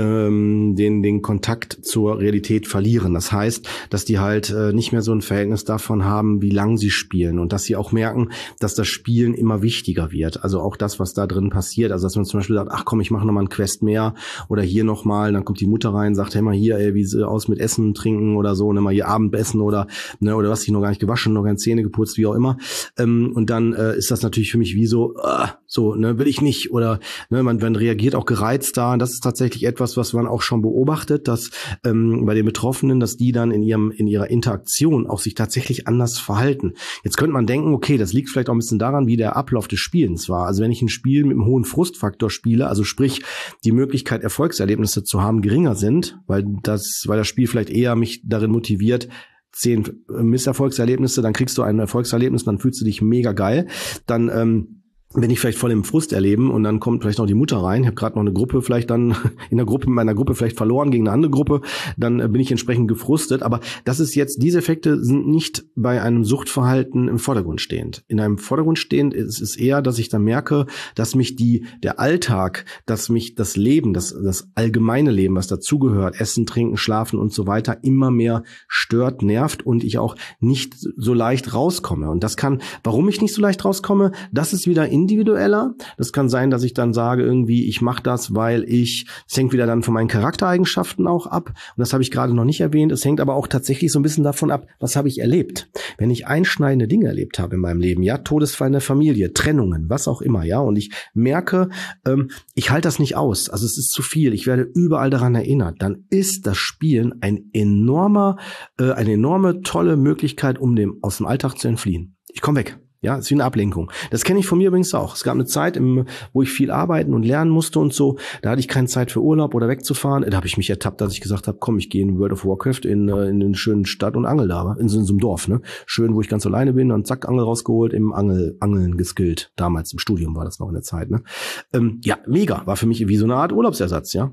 S2: ähm, den den Kontakt zur Realität verlieren. Das heißt, dass die halt äh, nicht mehr so ein Verhältnis davon haben, wie lang sie spielen, und dass sie auch merken, dass das Spielen immer wichtiger wird. Also auch das, was da drin passiert. Also dass man zum Beispiel sagt, ach komm, ich mache noch mal einen Quest mehr oder hier noch mal. Dann kommt die Mutter rein, sagt, hey mal hier, ey, wie sieht aus mit Essen, Trinken oder so, ne, mal hier Abendessen oder ne, oder was, ich noch gar nicht gewaschen, noch keine Zähne geputzt, wie auch immer. Ähm, und dann äh, ist das natürlich für mich wie so, uh, so, ne, will ich nicht, oder ne, man, man reagiert auch gereizt da. Und das ist tatsächlich etwas, was man auch schon beobachtet, dass ähm, bei den Betroffenen, dass die dann in ihrem in ihrer Interaktion auch sich tatsächlich anders verhalten. Jetzt könnte man denken, okay, das liegt vielleicht auch ein bisschen daran, wie der Ablauf des Spielens war. Also wenn ich ein Spiel mit einem hohen Frustfaktor spiele, also sprich die Möglichkeit, Erfolgserlebnisse zu haben, geringer sind, weil das, weil das Spiel vielleicht eher mich darin motiviert, zehn Misserfolgserlebnisse, dann kriegst du ein Erfolgserlebnis, dann fühlst du dich mega geil, dann ähm, bin ich vielleicht voll im Frust erleben, und dann kommt vielleicht noch die Mutter rein. Ich habe gerade noch eine Gruppe vielleicht dann in der Gruppe, in meiner Gruppe vielleicht verloren gegen eine andere Gruppe, dann äh, bin ich entsprechend gefrustet. Aber das ist jetzt, diese Effekte sind nicht bei einem Suchtverhalten im Vordergrund stehend. In einem Vordergrund stehend ist es eher, dass ich dann merke, dass mich die der Alltag, dass mich das Leben, das das allgemeine Leben, was dazugehört, Essen, Trinken, Schlafen und so weiter, immer mehr stört, nervt, und ich auch nicht so leicht rauskomme. Und das kann, warum ich nicht so leicht rauskomme, das ist wieder individueller. Das kann sein, dass ich dann sage irgendwie, ich mache das, weil ich, es hängt wieder dann von meinen Charaktereigenschaften auch ab. Und das habe ich gerade noch nicht erwähnt. Es hängt aber auch tatsächlich so ein bisschen davon ab, was habe ich erlebt. Wenn ich einschneidende Dinge erlebt habe in meinem Leben, ja, Todesfall in der Familie, Trennungen, was auch immer, ja, und ich merke, ähm, ich halte das nicht aus. Also es ist zu viel. Ich werde überall daran erinnert. Dann ist das Spielen ein enormer, äh, eine enorme, tolle Möglichkeit, um dem aus dem Alltag zu entfliehen. Ich komme weg. Ja, ist wie eine Ablenkung. Das kenne ich von mir übrigens auch. Es gab eine Zeit, im, wo ich viel arbeiten und lernen musste und so. Da hatte ich keine Zeit für Urlaub oder wegzufahren. Da habe ich mich ertappt, dass ich gesagt habe, komm, ich gehe in World of Warcraft in, in eine schöne Stadt und angel da, in so, in so einem Dorf, ne? Schön, wo ich ganz alleine bin, dann zack, Angel rausgeholt, im Angel, Angeln geskillt. Damals im Studium war das noch in der Zeit, ne? Ähm, ja, mega. War für mich wie so eine Art Urlaubsersatz, ja.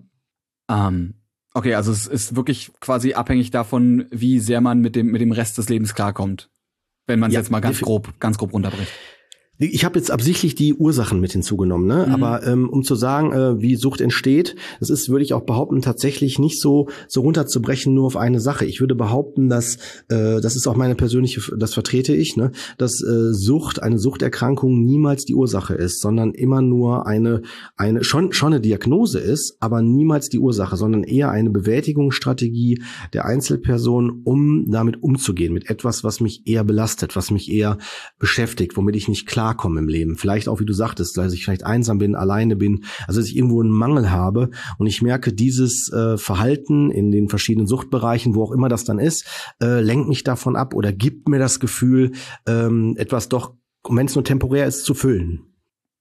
S1: Um. Okay, also es ist wirklich quasi abhängig davon, wie sehr man mit dem mit dem Rest des Lebens klarkommt. Wenn man es ja, jetzt mal ganz grob, ganz grob runterbricht.
S2: Ich habe jetzt absichtlich die Ursachen mit hinzugenommen, ne? Mhm. Aber ähm, um zu sagen, äh, wie Sucht entsteht, das ist, würde ich auch behaupten, tatsächlich nicht so so runterzubrechen nur auf eine Sache. Ich würde behaupten, dass äh, das ist auch meine persönliche, das vertrete ich, ne, dass äh, Sucht, eine Suchterkrankung niemals die Ursache ist, sondern immer nur eine eine schon schon eine Diagnose ist, aber niemals die Ursache, sondern eher eine Bewältigungsstrategie der Einzelperson, um damit umzugehen, mit etwas, was mich eher belastet, was mich eher beschäftigt, womit ich nicht klar kommen im Leben. Vielleicht auch, wie du sagtest, dass ich vielleicht einsam bin, alleine bin, also dass ich irgendwo einen Mangel habe, und ich merke, dieses äh, Verhalten in den verschiedenen Suchtbereichen, wo auch immer das dann ist, äh, lenkt mich davon ab oder gibt mir das Gefühl, ähm, etwas doch, wenn es nur temporär ist, zu füllen.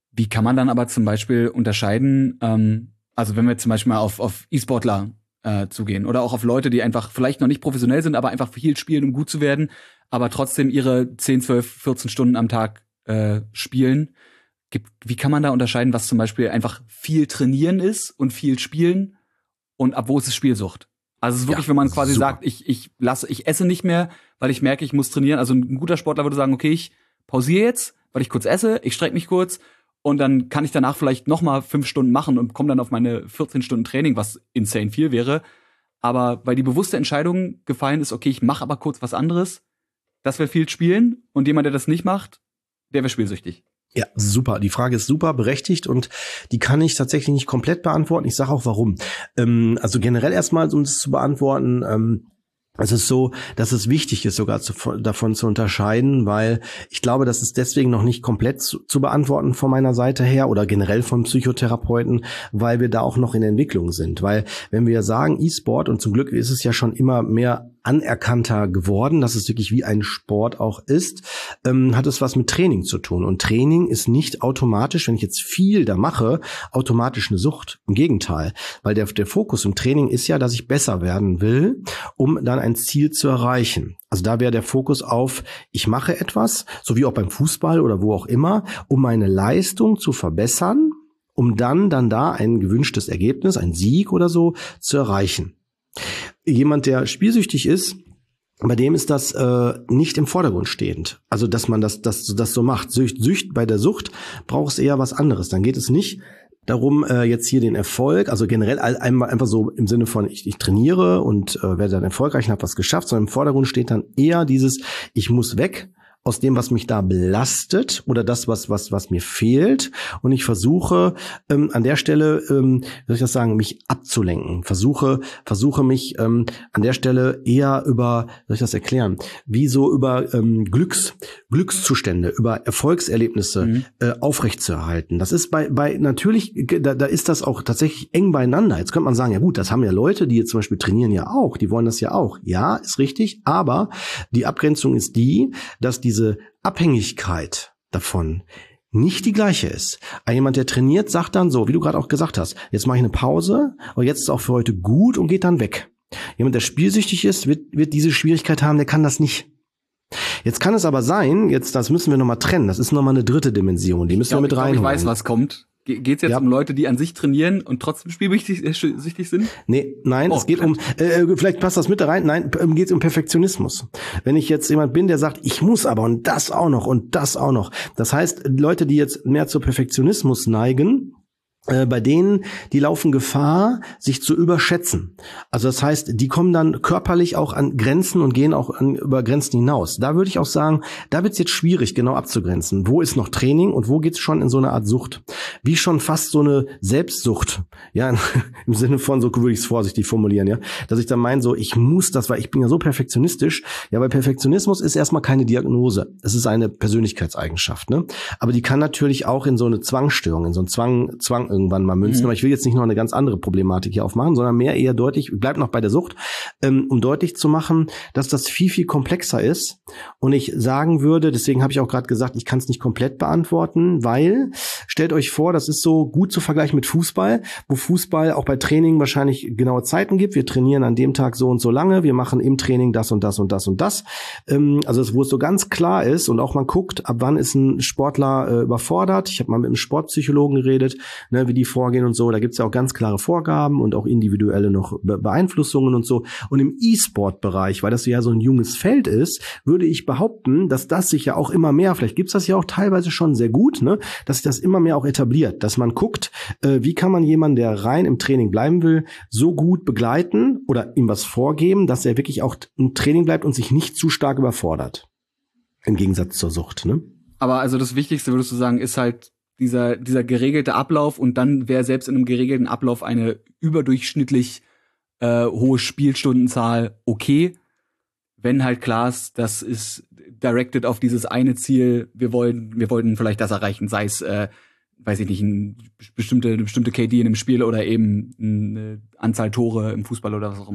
S1: Wie kann man dann aber zum Beispiel unterscheiden, ähm, also wenn wir zum Beispiel mal auf, auf E-Sportler äh, zugehen oder auch auf Leute, die einfach vielleicht noch nicht professionell sind, aber einfach viel spielen, um gut zu werden, aber trotzdem ihre zehn, zwölf, vierzehn Stunden am Tag äh, spielen. Gibt, wie kann man da unterscheiden, was zum Beispiel einfach viel trainieren ist und viel spielen und ab wo ist es Spielsucht? Also es ist wirklich, ja, wenn man quasi super. sagt, ich ich lasse, ich esse nicht mehr, weil ich merke, ich muss trainieren. Also ein guter Sportler würde sagen, okay, ich pausiere jetzt, weil ich kurz esse, ich strecke mich kurz und dann kann ich danach vielleicht noch mal fünf Stunden machen und komme dann auf meine vierzehn Stunden Training, was insane viel wäre. Aber weil die bewusste Entscheidung gefallen ist, okay, ich mache aber kurz was anderes, das wäre viel spielen und jemand, der das nicht macht, der wäre spielsüchtig.
S2: Ja, super. Die Frage ist super berechtigt und die kann ich tatsächlich nicht komplett beantworten. Ich sage auch warum. Ähm, also generell erstmal, um das zu beantworten, ähm, es ist so, dass es wichtig ist, sogar zu, davon zu unterscheiden, weil ich glaube, das ist deswegen noch nicht komplett zu, zu beantworten von meiner Seite her oder generell von Psychotherapeuten, weil wir da auch noch in Entwicklung sind. Weil wenn wir sagen E-Sport, und zum Glück ist es ja schon immer mehr anerkannter geworden, dass es wirklich wie ein Sport auch ist, ähm, hat es was mit Training zu tun. Und Training ist nicht automatisch, wenn ich jetzt viel da mache, automatisch eine Sucht. Im Gegenteil, weil der, der Fokus im Training ist ja, dass ich besser werden will, um dann ein Ziel zu erreichen. Also da wäre der Fokus auf, ich mache etwas, so wie auch beim Fußball oder wo auch immer, um meine Leistung zu verbessern, um dann, dann da ein gewünschtes Ergebnis, ein Sieg oder so zu erreichen. Jemand, der spielsüchtig ist, bei dem ist das äh, nicht im Vordergrund stehend. Also, dass man das, das, das so macht. Sücht, Sücht, bei der Sucht braucht es eher was anderes. Dann geht es nicht darum, äh, jetzt hier den Erfolg, also generell einmal einfach so im Sinne von, ich, ich trainiere und äh, werde dann erfolgreich und habe was geschafft, sondern im Vordergrund steht dann eher dieses, ich muss weg aus dem, was mich da belastet oder das, was was was mir fehlt. Und ich versuche ähm, an der Stelle, ähm, wie soll ich das sagen, mich abzulenken. Versuche versuche mich ähm, an der Stelle eher über, wie soll ich das erklären, wie so über ähm, Glücks Glückszustände, über Erfolgserlebnisse mhm. äh, aufrechtzuerhalten. Das ist bei bei natürlich, da, da ist das auch tatsächlich eng beieinander. Jetzt könnte man sagen, ja gut, das haben ja Leute, die jetzt zum Beispiel trainieren ja auch, die wollen das ja auch. Ja, ist richtig, aber die Abgrenzung ist die, dass die diese Abhängigkeit davon nicht die gleiche ist. Ein jemand, der trainiert, sagt dann so, wie du gerade auch gesagt hast, jetzt mache ich eine Pause, aber jetzt ist auch für heute gut und geht dann weg. Jemand, der spielsüchtig ist, wird, wird diese Schwierigkeit haben, der kann das nicht. Jetzt kann es aber sein, jetzt das müssen wir nochmal trennen, das ist nochmal eine dritte Dimension, die müssen
S1: ich glaub,
S2: wir mit
S1: ich
S2: reinholen.
S1: Glaub, ich weiß, was kommt. Geht es jetzt ja. um Leute, die an sich trainieren und trotzdem spielsüchtig sind?
S2: Nee, nein, oh, es geht um, äh, vielleicht passt das mit da rein, nein, ähm, geht um Perfektionismus. Wenn ich jetzt jemand bin, der sagt, ich muss aber und das auch noch und das auch noch. Das heißt, Leute, die jetzt mehr zu Perfektionismus neigen, äh, bei denen, die laufen Gefahr, sich zu überschätzen. Also das heißt, die kommen dann körperlich auch an Grenzen und gehen auch an, über Grenzen hinaus. Da würde ich auch sagen, da wird es jetzt schwierig, genau abzugrenzen. Wo ist noch Training und wo geht es schon in so eine Art Sucht? Wie schon fast so eine Selbstsucht, ja, im Sinne von, so würde ich es vorsichtig formulieren, ja, dass ich dann meine, so, ich muss das, weil ich bin ja so perfektionistisch, ja, weil Perfektionismus ist erstmal keine Diagnose, es ist eine Persönlichkeitseigenschaft, ne, aber die kann natürlich auch in so eine Zwangsstörung, in so einen Zwang, Zwang irgendwann mal münzen, mhm. aber ich will jetzt nicht noch eine ganz andere Problematik hier aufmachen, sondern mehr eher deutlich, bleib noch bei der Sucht, ähm, um deutlich zu machen, dass das viel, viel komplexer ist und ich sagen würde, deswegen habe ich auch gerade gesagt, ich kann es nicht komplett beantworten, weil, stellt euch vor, das ist so gut zu vergleichen mit Fußball, wo Fußball auch bei Training wahrscheinlich genaue Zeiten gibt. Wir trainieren an dem Tag so und so lange, wir machen im Training das und das und das und das. Ähm, also wo es so ganz klar ist und auch man guckt, ab wann ist ein Sportler äh, überfordert. Ich habe mal mit einem Sportpsychologen geredet, ne, wie die vorgehen und so. Da gibt's ja auch ganz klare Vorgaben und auch individuelle noch Be- Beeinflussungen und so. Und im E-Sport-Bereich, weil das ja so ein junges Feld ist, würde ich behaupten, dass das sich ja auch immer mehr, vielleicht gibt's das ja auch teilweise schon sehr gut, ne, dass sich das immer mehr auch etabliert, dass man guckt, äh, wie kann man jemanden, der rein im Training bleiben will, so gut begleiten oder ihm was vorgeben, dass er wirklich auch im Training bleibt und sich nicht zu stark überfordert. Im Gegensatz zur Sucht, ne?
S1: Aber also das Wichtigste, würdest du sagen, ist halt dieser dieser geregelte Ablauf und dann wäre selbst in einem geregelten Ablauf eine überdurchschnittlich äh, hohe Spielstundenzahl okay, wenn halt klar ist, das ist directed auf dieses eine Ziel, wir wollen wir wollten vielleicht das erreichen, sei es äh, weiß ich nicht, eine bestimmte, eine bestimmte K D in einem Spiel oder eben eine Anzahl Tore im Fußball oder was auch immer.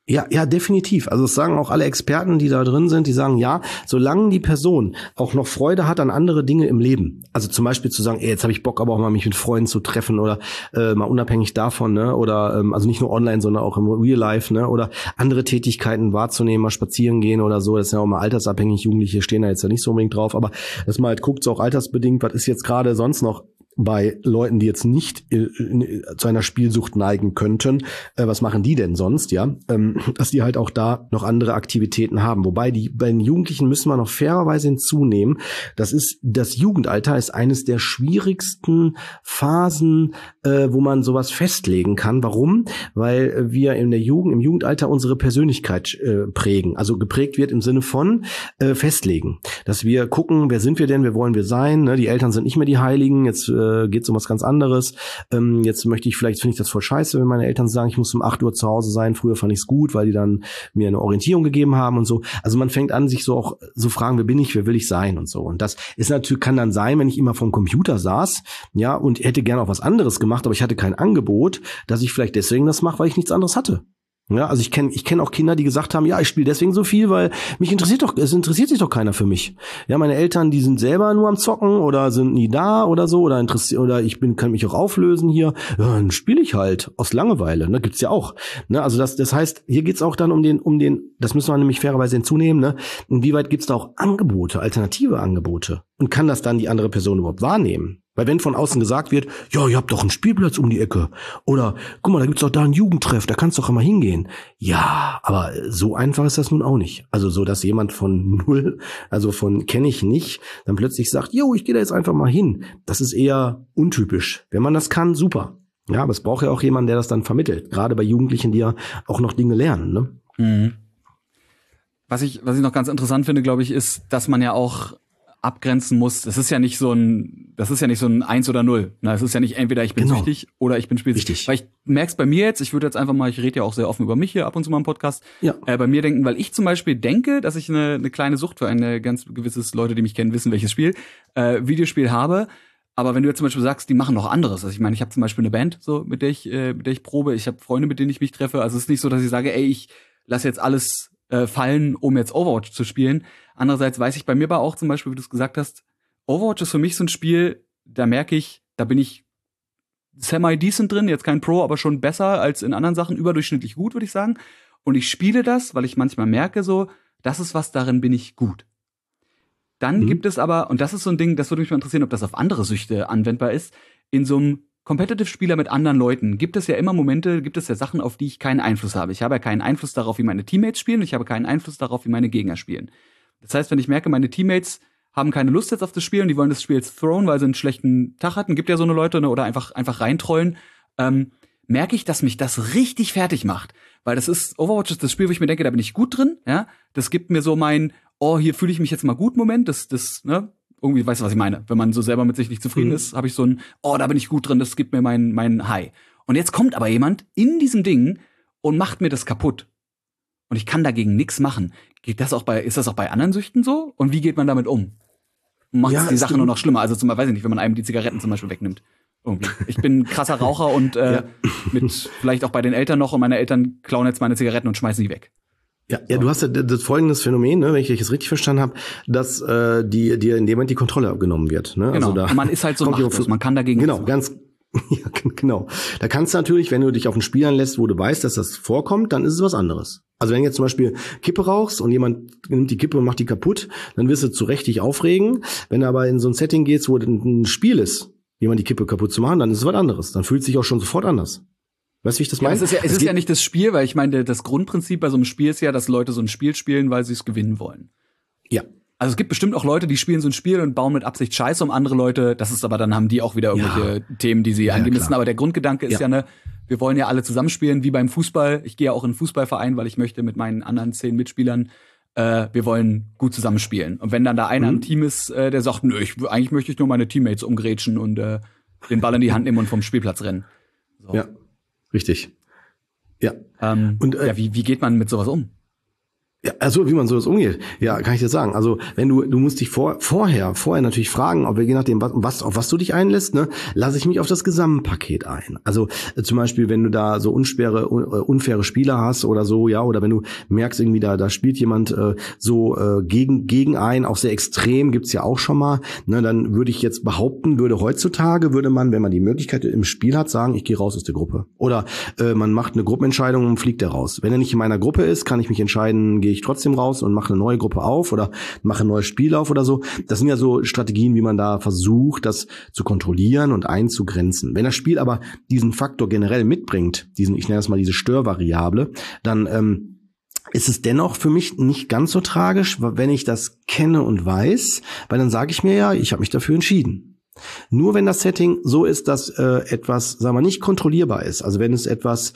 S2: Ja, ja, definitiv. Also das sagen auch alle Experten, die da drin sind, die sagen, ja, solange die Person auch noch Freude hat an andere Dinge im Leben, also zum Beispiel zu sagen, ey, jetzt habe ich Bock aber auch mal mich mit Freunden zu treffen oder äh, mal unabhängig davon, ne, oder ähm, also nicht nur online, sondern auch im Real Life, ne, oder andere Tätigkeiten wahrzunehmen, mal spazieren gehen oder so, das ist ja auch mal altersabhängig, Jugendliche stehen da jetzt ja nicht so unbedingt drauf, aber dass man halt guckt, so auch altersbedingt, was ist jetzt gerade sonst noch bei Leuten, die jetzt nicht äh, zu einer Spielsucht neigen könnten, äh, was machen die denn sonst, ja? Ähm, dass die halt auch da noch andere Aktivitäten haben. Wobei die bei den Jugendlichen müssen wir noch fairerweise hinzunehmen, das ist, das Jugendalter ist eines der schwierigsten Phasen, äh, wo man sowas festlegen kann. Warum? Weil wir in der Jugend, im Jugendalter unsere Persönlichkeit äh, prägen. Also geprägt wird im Sinne von äh, festlegen. Dass wir gucken, wer sind wir denn, wer wollen wir sein? Ne? Die Eltern sind nicht mehr die Heiligen, jetzt äh, geht es um was ganz anderes. Ähm, jetzt möchte ich, vielleicht finde ich das voll scheiße, wenn meine Eltern sagen, ich muss um acht Uhr zu Hause sein. Früher fand ich es gut, weil die dann mir eine Orientierung gegeben haben und so. Also man fängt an, sich so auch so fragen, wer bin ich, wer will ich sein und so. Und das ist natürlich, kann dann sein, wenn ich immer vom Computer saß, ja, und hätte gerne auch was anderes gemacht, aber ich hatte kein Angebot, dass ich vielleicht deswegen das mache, weil ich nichts anderes hatte. Ja, also ich kenne ich kenne auch Kinder, die gesagt haben, ja, ich spiele deswegen so viel, weil mich interessiert doch, es interessiert sich doch keiner für mich. Ja, meine Eltern, die sind selber nur am Zocken oder sind nie da oder so oder interessiert oder ich bin kann mich auch auflösen hier. Ja, dann spiele ich halt aus Langeweile, ne, gibt's ja auch. Ne, also das das heißt, hier geht's auch dann um den um den, das müssen wir nämlich fairerweise hinzunehmen, ne? Inwieweit gibt's da auch Angebote, alternative Angebote und kann das dann die andere Person überhaupt wahrnehmen? Weil wenn von außen gesagt wird, ja, ihr habt doch einen Spielplatz um die Ecke. Oder, guck mal, da gibt's doch da einen Jugendtreff, da kannst du doch immer hingehen. Ja, aber so einfach ist das nun auch nicht. Also so, dass jemand von null, also von kenne ich nicht, dann plötzlich sagt, jo, ich gehe da jetzt einfach mal hin. Das ist eher untypisch. Wenn man das kann, super. Ja, aber es braucht ja auch jemanden, der das dann vermittelt. Gerade bei Jugendlichen, die ja auch noch Dinge lernen, ne?
S1: Mhm. Was ich, was ich noch ganz interessant finde, glaube ich, ist, dass man ja auch abgrenzen muss. Das ist ja nicht so ein, das ist ja nicht so ein Eins oder Null. Na, es ist ja nicht entweder ich bin
S2: genau.
S1: süchtig oder ich bin spielsüchtig.
S2: Richtig.
S1: Weil ich merk's bei mir jetzt, ich würde jetzt einfach mal, ich rede ja auch sehr offen über mich hier ab und zu mal im Podcast,
S2: ja.
S1: äh, bei mir denken, weil ich zum Beispiel denke, dass ich eine, eine kleine Sucht für ein ganz gewisses, Leute, die mich kennen, wissen, welches Spiel, äh, Videospiel habe. Aber wenn du jetzt zum Beispiel sagst, die machen noch anderes. Also ich meine, ich habe zum Beispiel eine Band, so mit der ich, äh, mit der ich probe. Ich habe Freunde, mit denen ich mich treffe. Also es ist nicht so, dass ich sage, ey, ich lasse jetzt alles äh, fallen, um jetzt Overwatch zu spielen. Andererseits weiß ich bei mir aber auch zum Beispiel, wie du es gesagt hast, Overwatch ist für mich so ein Spiel, da merke ich, da bin ich semi-decent drin, jetzt kein Pro, aber schon besser als in anderen Sachen, überdurchschnittlich gut, würde ich sagen. Und ich spiele das, weil ich manchmal merke so, das ist was, darin bin ich gut. Dann mhm. gibt es aber, und das ist so ein Ding, das würde mich mal interessieren, ob das auf andere Süchte anwendbar ist, in so einem Competitive-Spieler mit anderen Leuten gibt es ja immer Momente, gibt es ja Sachen, auf die ich keinen Einfluss habe. Ich habe ja keinen Einfluss darauf, wie meine Teammates spielen, ich habe keinen Einfluss darauf, wie meine Gegner spielen. Das heißt, wenn ich merke, meine Teammates haben keine Lust jetzt auf das Spiel und die wollen das Spiel jetzt throwen, weil sie einen schlechten Tag hatten, gibt ja so eine Leute, ne, oder einfach einfach reintrollen, ähm, merke ich, dass mich das richtig fertig macht. Weil das ist, Overwatch ist das Spiel, wo ich mir denke, da bin ich gut drin, ja. Das gibt mir so mein, oh, hier fühle ich mich jetzt mal gut Moment, das, das, ne, irgendwie, weißt du, was ich meine? Wenn man so selber mit sich nicht zufrieden mhm. ist, habe ich so ein, oh, da bin ich gut drin, das gibt mir mein, mein High. Und jetzt kommt aber jemand in diesem Ding und macht mir das kaputt. Und ich kann dagegen nichts machen. Geht das auch bei, ist das auch bei anderen Süchten so? Und wie geht man damit um? Macht ja, die Sache nur noch schlimmer? Also zum Beispiel, weiß ich nicht, wenn man einem die Zigaretten zum Beispiel wegnimmt. Irgendwie. Ich bin krasser Raucher und äh, ja. mit vielleicht auch bei den Eltern noch und meine Eltern klauen jetzt meine Zigaretten und schmeißen die weg.
S2: Ja, ja, du hast ja das folgendes Phänomen, ne, wenn ich das richtig verstanden habe, dass äh, die dir in dem Moment die Kontrolle abgenommen wird. Ne?
S1: Genau.
S2: Also da
S1: und man ist halt so machtlos, man kann dagegen
S2: genau, ganz ja, genau. Da kannst du natürlich, wenn du dich auf ein Spiel anlässt, wo du weißt, dass das vorkommt, dann ist es was anderes. Also wenn du jetzt zum Beispiel Kippe rauchst und jemand nimmt die Kippe und macht die kaputt, dann wirst du zu Recht dich aufregen. Wenn du aber in so ein Setting gehst, wo ein Spiel ist, jemand die Kippe kaputt zu machen, dann ist es was anderes. Dann fühlt es sich auch schon sofort anders. Weißt du, wie ich das meine?
S1: Ja, es ist, ja, es es ist ja nicht das Spiel, weil ich meine, das Grundprinzip bei so einem Spiel ist ja, dass Leute so ein Spiel spielen, weil sie es gewinnen wollen.
S2: Ja.
S1: Also es gibt bestimmt auch Leute, die spielen so ein Spiel und bauen mit Absicht Scheiße um andere Leute. Das ist aber, dann haben die auch wieder irgendwelche ja. Themen, die sie ja, angehen müssen. Aber der Grundgedanke ist ja. ja ne, wir wollen ja alle zusammenspielen, wie beim Fußball. Ich gehe ja auch in einen Fußballverein, weil ich möchte mit meinen anderen zehn Mitspielern, äh, wir wollen gut zusammenspielen. Und wenn dann da einer mhm. im Team ist, äh, der sagt, nö, ich, eigentlich möchte ich nur meine Teammates umgrätschen und äh, den Ball in die Hand nehmen und vom Spielplatz rennen. So.
S2: Ja, richtig. Ja.
S1: Ähm, und äh, ja, wie, wie geht man mit sowas um?
S2: Ja, also wie man so das umgeht, ja, kann ich dir sagen. Also wenn du, du musst dich vor, vorher, vorher natürlich fragen, ob wir je nachdem, was, was, auf was du dich einlässt, ne, lasse ich mich auf das Gesamtpaket ein. Also äh, zum Beispiel, wenn du da so unschwere, un, unfaire Spieler hast oder so, ja, oder wenn du merkst irgendwie, da, da spielt jemand äh, so äh, gegen, gegen einen, auch sehr extrem, gibt's ja auch schon mal, ne, dann würde ich jetzt behaupten, würde heutzutage, würde man, wenn man die Möglichkeit im Spiel hat, sagen, ich gehe raus aus der Gruppe. Oder äh, man macht eine Gruppenentscheidung und fliegt er raus. Wenn er nicht in meiner Gruppe ist, kann ich mich entscheiden, gehe ich trotzdem raus und mache eine neue Gruppe auf oder mache ein neues Spiel auf oder so. Das sind ja so Strategien, wie man da versucht, das zu kontrollieren und einzugrenzen. Wenn das Spiel aber diesen Faktor generell mitbringt, diesen, ich nenne das mal diese Störvariable, dann ähm, ist es dennoch für mich nicht ganz so tragisch, wenn ich das kenne und weiß, weil dann sage ich mir ja, ich habe mich dafür entschieden. Nur wenn das Setting so ist, dass äh, etwas, sagen wir, nicht kontrollierbar ist, also wenn es etwas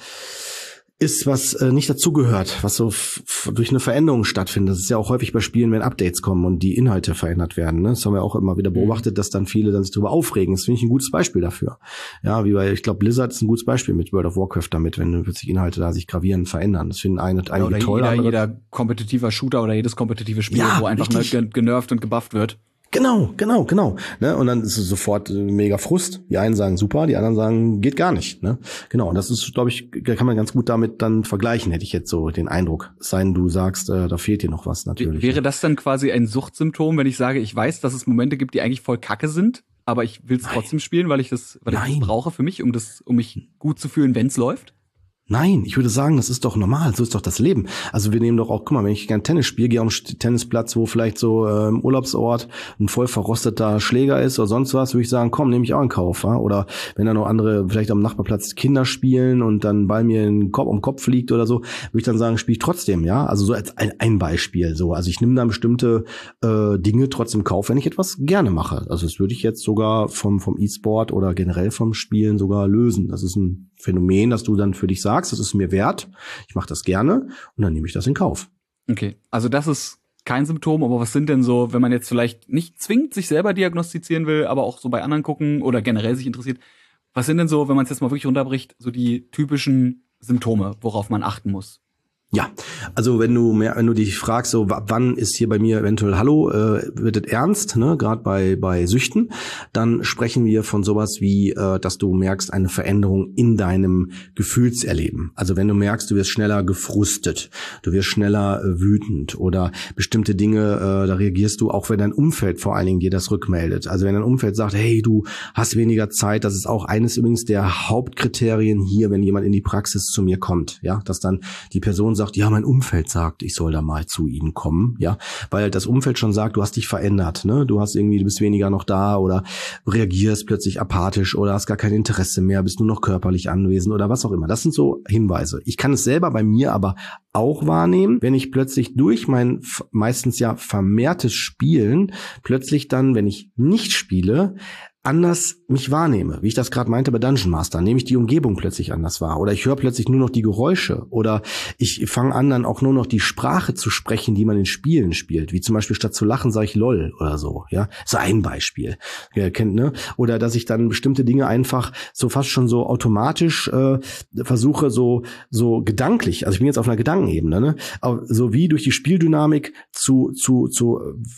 S2: ist, was äh, nicht dazugehört, was so f- f- durch eine Veränderung stattfindet. Das ist ja auch häufig bei Spielen, wenn Updates kommen und die Inhalte verändert werden. Ne? Das haben wir auch immer wieder beobachtet, dass dann viele dann sich darüber aufregen. Das finde ich ein gutes Beispiel dafür. Ja, wie bei, ich glaube, Blizzard ist ein gutes Beispiel mit World of Warcraft damit, wenn plötzlich Inhalte da sich gravierend verändern. Das finden eine, einige
S1: ja, oder
S2: toll.
S1: Jeder, jeder kompetitiver Shooter oder jedes kompetitive Spiel,
S2: ja,
S1: wo einfach ne, genervt und gebufft wird.
S2: Genau, genau, genau. Ne? Und dann ist es sofort äh, mega Frust. Die einen sagen super, die anderen sagen geht gar nicht. Ne? Genau, und das ist, glaube ich, kann man ganz gut damit dann vergleichen, hätte ich jetzt so den Eindruck. Es sei denn, du sagst, äh, da fehlt dir noch was natürlich.
S1: Wäre das dann quasi ein Suchtsymptom, wenn ich sage, ich weiß, dass es Momente gibt, die eigentlich voll kacke sind, aber ich will es trotzdem spielen, weil ich das, weil ich das brauche für mich, um das, um mich gut zu fühlen, wenn es läuft?
S2: Nein, ich würde sagen, das ist doch normal, so ist doch das Leben. Also wir nehmen doch auch, guck mal, wenn ich gern Tennis spiele, gehe auf einen Tennisplatz, wo vielleicht so äh, im Urlaubsort ein voll verrosteter Schläger ist oder sonst was, würde ich sagen, komm, nehme ich auch in Kauf. Ja? Oder wenn da noch andere vielleicht am Nachbarplatz Kinder spielen und dann Ball mir in den Kopf, um den Kopf fliegt oder so, würde ich dann sagen, spiele ich trotzdem, ja. Also so als ein, ein Beispiel. So, also ich nehme dann bestimmte äh, Dinge trotzdem in Kauf, wenn ich etwas gerne mache. Also das würde ich jetzt sogar vom vom E-Sport oder generell vom Spielen sogar lösen. Das ist ein Phänomen, dass du dann für dich sagst, das ist mir wert, ich mache das gerne und dann nehme ich das in Kauf.
S1: Okay, also das ist kein Symptom, aber was sind denn so, wenn man jetzt vielleicht nicht zwingend sich selber diagnostizieren will, aber auch so bei anderen gucken oder generell sich interessiert, was sind denn so, wenn man es jetzt mal wirklich runterbricht, so die typischen Symptome, worauf man achten muss?
S2: Ja, also wenn du mehr, wenn du dich fragst, so w- wann ist hier bei mir eventuell Hallo, äh, wird es ernst, ne, gerade bei bei Süchten, dann sprechen wir von sowas wie, äh, dass du merkst eine Veränderung in deinem Gefühlserleben. Also wenn du merkst, du wirst schneller gefrustet, du wirst schneller äh, wütend oder bestimmte Dinge, äh, da reagierst du auch, wenn dein Umfeld vor allen Dingen dir das rückmeldet. Also wenn dein Umfeld sagt, hey, du hast weniger Zeit, das ist auch eines übrigens der Hauptkriterien hier, wenn jemand in die Praxis zu mir kommt, ja, dass dann die Person sagt, sagt, ja, mein Umfeld sagt, ich soll da mal zu Ihnen kommen, ja, weil das Umfeld schon sagt, du hast dich verändert, ne, du hast irgendwie, du bist weniger noch da oder reagierst plötzlich apathisch oder hast gar kein Interesse mehr, bist nur noch körperlich anwesend oder was auch immer. Das sind so Hinweise. Ich kann es selber bei mir aber auch wahrnehmen, wenn ich plötzlich durch mein meistens ja vermehrtes Spielen plötzlich dann, wenn ich nicht spiele, anders mich wahrnehme, wie ich das gerade meinte bei Dungeon Master, nehme ich die Umgebung plötzlich anders wahr oder ich höre plötzlich nur noch die Geräusche oder ich fange an dann auch nur noch die Sprache zu sprechen, die man in Spielen spielt, wie zum Beispiel statt zu lachen sage ich lol oder so, ja, so ein Beispiel, wer kennt, ne, oder dass ich dann bestimmte Dinge einfach so fast schon so automatisch äh, versuche so so gedanklich, also ich bin jetzt auf einer Gedankenebene, ne, aber so wie durch die Spieldynamik zu zu zu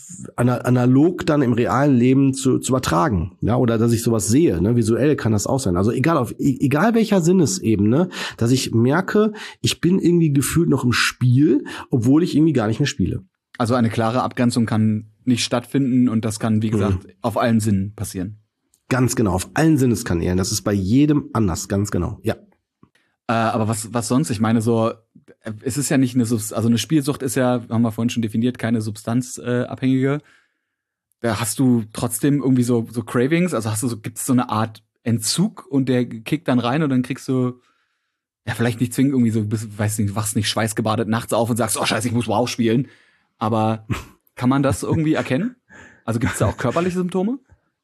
S2: analog dann im realen Leben zu, zu übertragen, ja, oder dass ich sowas sehe, ne, visuell kann das auch sein. Also egal auf egal welcher Sinnesebene, dass ich merke, ich bin irgendwie gefühlt noch im Spiel, obwohl ich irgendwie gar nicht mehr spiele.
S1: Also eine klare Abgrenzung kann nicht stattfinden und das kann, wie gesagt, mhm. auf allen Sinnen passieren.
S2: Ganz genau, auf allen Sinneskanälen. Das ist bei jedem anders, ganz genau, ja.
S1: Äh, aber was was sonst? Ich meine, so es ist ja nicht eine Substanz, also eine Spielsucht ist ja, haben wir vorhin schon definiert, keine substanzabhängige. Äh, da hast du trotzdem irgendwie so so Cravings, also hast du so, gibt es so eine Art Entzug und der kickt dann rein und dann kriegst du ja vielleicht nicht zwingend irgendwie so, bist, weiß nicht, wachst nicht schweißgebadet nachts auf und sagst, oh Scheiße, ich muss WoW spielen. Aber kann man das irgendwie erkennen? Also gibt es da auch körperliche Symptome?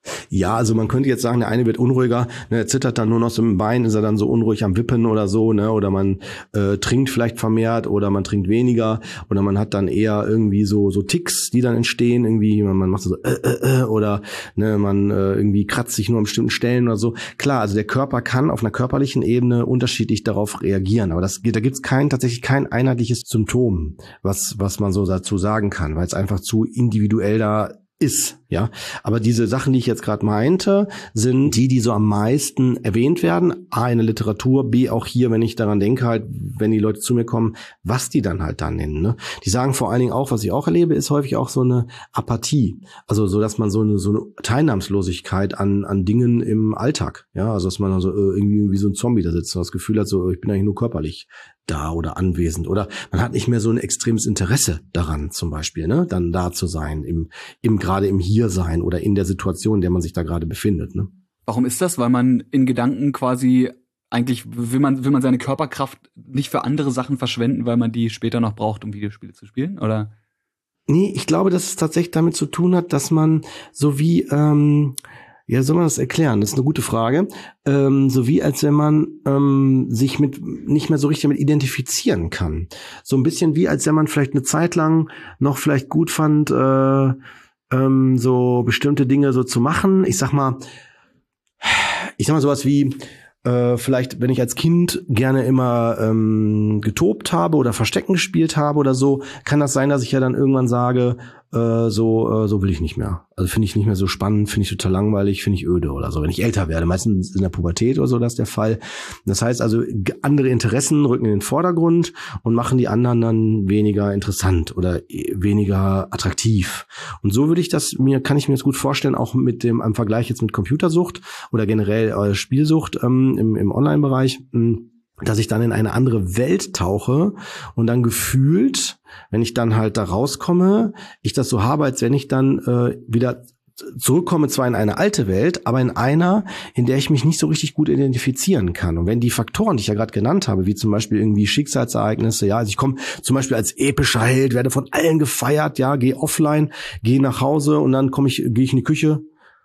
S2: Ja, also man könnte jetzt sagen, der eine wird unruhiger, ne, er zittert dann nur noch so im Bein, ist er dann so unruhig am Wippen oder so, ne, oder man äh, trinkt vielleicht vermehrt oder man trinkt weniger oder man hat dann eher irgendwie so so Ticks, die dann entstehen, irgendwie man, man macht so äh, äh, äh, oder ne, man äh, irgendwie kratzt sich nur an bestimmten Stellen oder so. Klar, also der Körper kann auf einer körperlichen Ebene unterschiedlich darauf reagieren, aber das da gibt's kein tatsächlich kein einheitliches Symptom, was was man so dazu sagen kann, weil es einfach zu individuell da ist, ja. Aber diese Sachen, die ich jetzt gerade meinte, sind die, die so am meisten erwähnt werden. A, in der Literatur, B, auch hier, wenn ich daran denke, halt, wenn die Leute zu mir kommen, was die dann halt da nennen, ne. Die sagen vor allen Dingen auch, was ich auch erlebe, ist häufig auch so eine Apathie. Also, so, dass man so eine, so eine Teilnahmslosigkeit an, an Dingen im Alltag, ja. Also, dass man also irgendwie wie so ein Zombie da sitzt und das Gefühl hat, so, ich bin eigentlich nur körperlich da oder anwesend oder man hat nicht mehr so ein extremes Interesse daran, zum Beispiel, ne, dann da zu sein, im, im gerade im Hier-Sein oder in der Situation, in der man sich da gerade befindet, ne.
S1: Warum ist das? Weil man in Gedanken quasi eigentlich will man will man seine Körperkraft nicht für andere Sachen verschwenden, weil man die später noch braucht, um Videospiele zu spielen, oder?
S2: Nee, ich glaube, dass es tatsächlich damit zu tun hat, dass man so wie ähm, ja, soll man das erklären? Das ist eine gute Frage. Ähm, so wie als wenn man ähm, sich mit nicht mehr so richtig damit identifizieren kann. So ein bisschen wie als wenn man vielleicht eine Zeit lang noch vielleicht gut fand, äh, ähm, so bestimmte Dinge so zu machen. Ich sag mal, ich sag mal sowas wie äh, vielleicht, wenn ich als Kind gerne immer ähm, getobt habe oder Verstecken gespielt habe oder so, kann das sein, dass ich ja dann irgendwann sage, äh, so äh, so will ich nicht mehr. Also finde ich nicht mehr so spannend, finde ich total langweilig, finde ich öde oder so. Wenn ich älter werde, meistens in der Pubertät oder so, das ist der Fall. Das heißt also, andere Interessen rücken in den Vordergrund und machen die anderen dann weniger interessant oder weniger attraktiv. Und so würde ich das mir, kann ich mir das gut vorstellen, auch mit dem am Vergleich jetzt mit Computersucht oder generell äh, Spielsucht ähm, im, im Online-Bereich, mh, dass ich dann in eine andere Welt tauche und dann gefühlt, wenn ich dann halt da rauskomme, ich das so habe, als wenn ich dann äh, wieder zurückkomme, zwar in eine alte Welt, aber in einer, in der ich mich nicht so richtig gut identifizieren kann. Und wenn die Faktoren, die ich ja gerade genannt habe, wie zum Beispiel irgendwie Schicksalsereignisse, ja, also ich komme zum Beispiel als epischer Held, werde von allen gefeiert, ja, gehe offline, gehe nach Hause und dann komme ich, gehe ich in die Küche,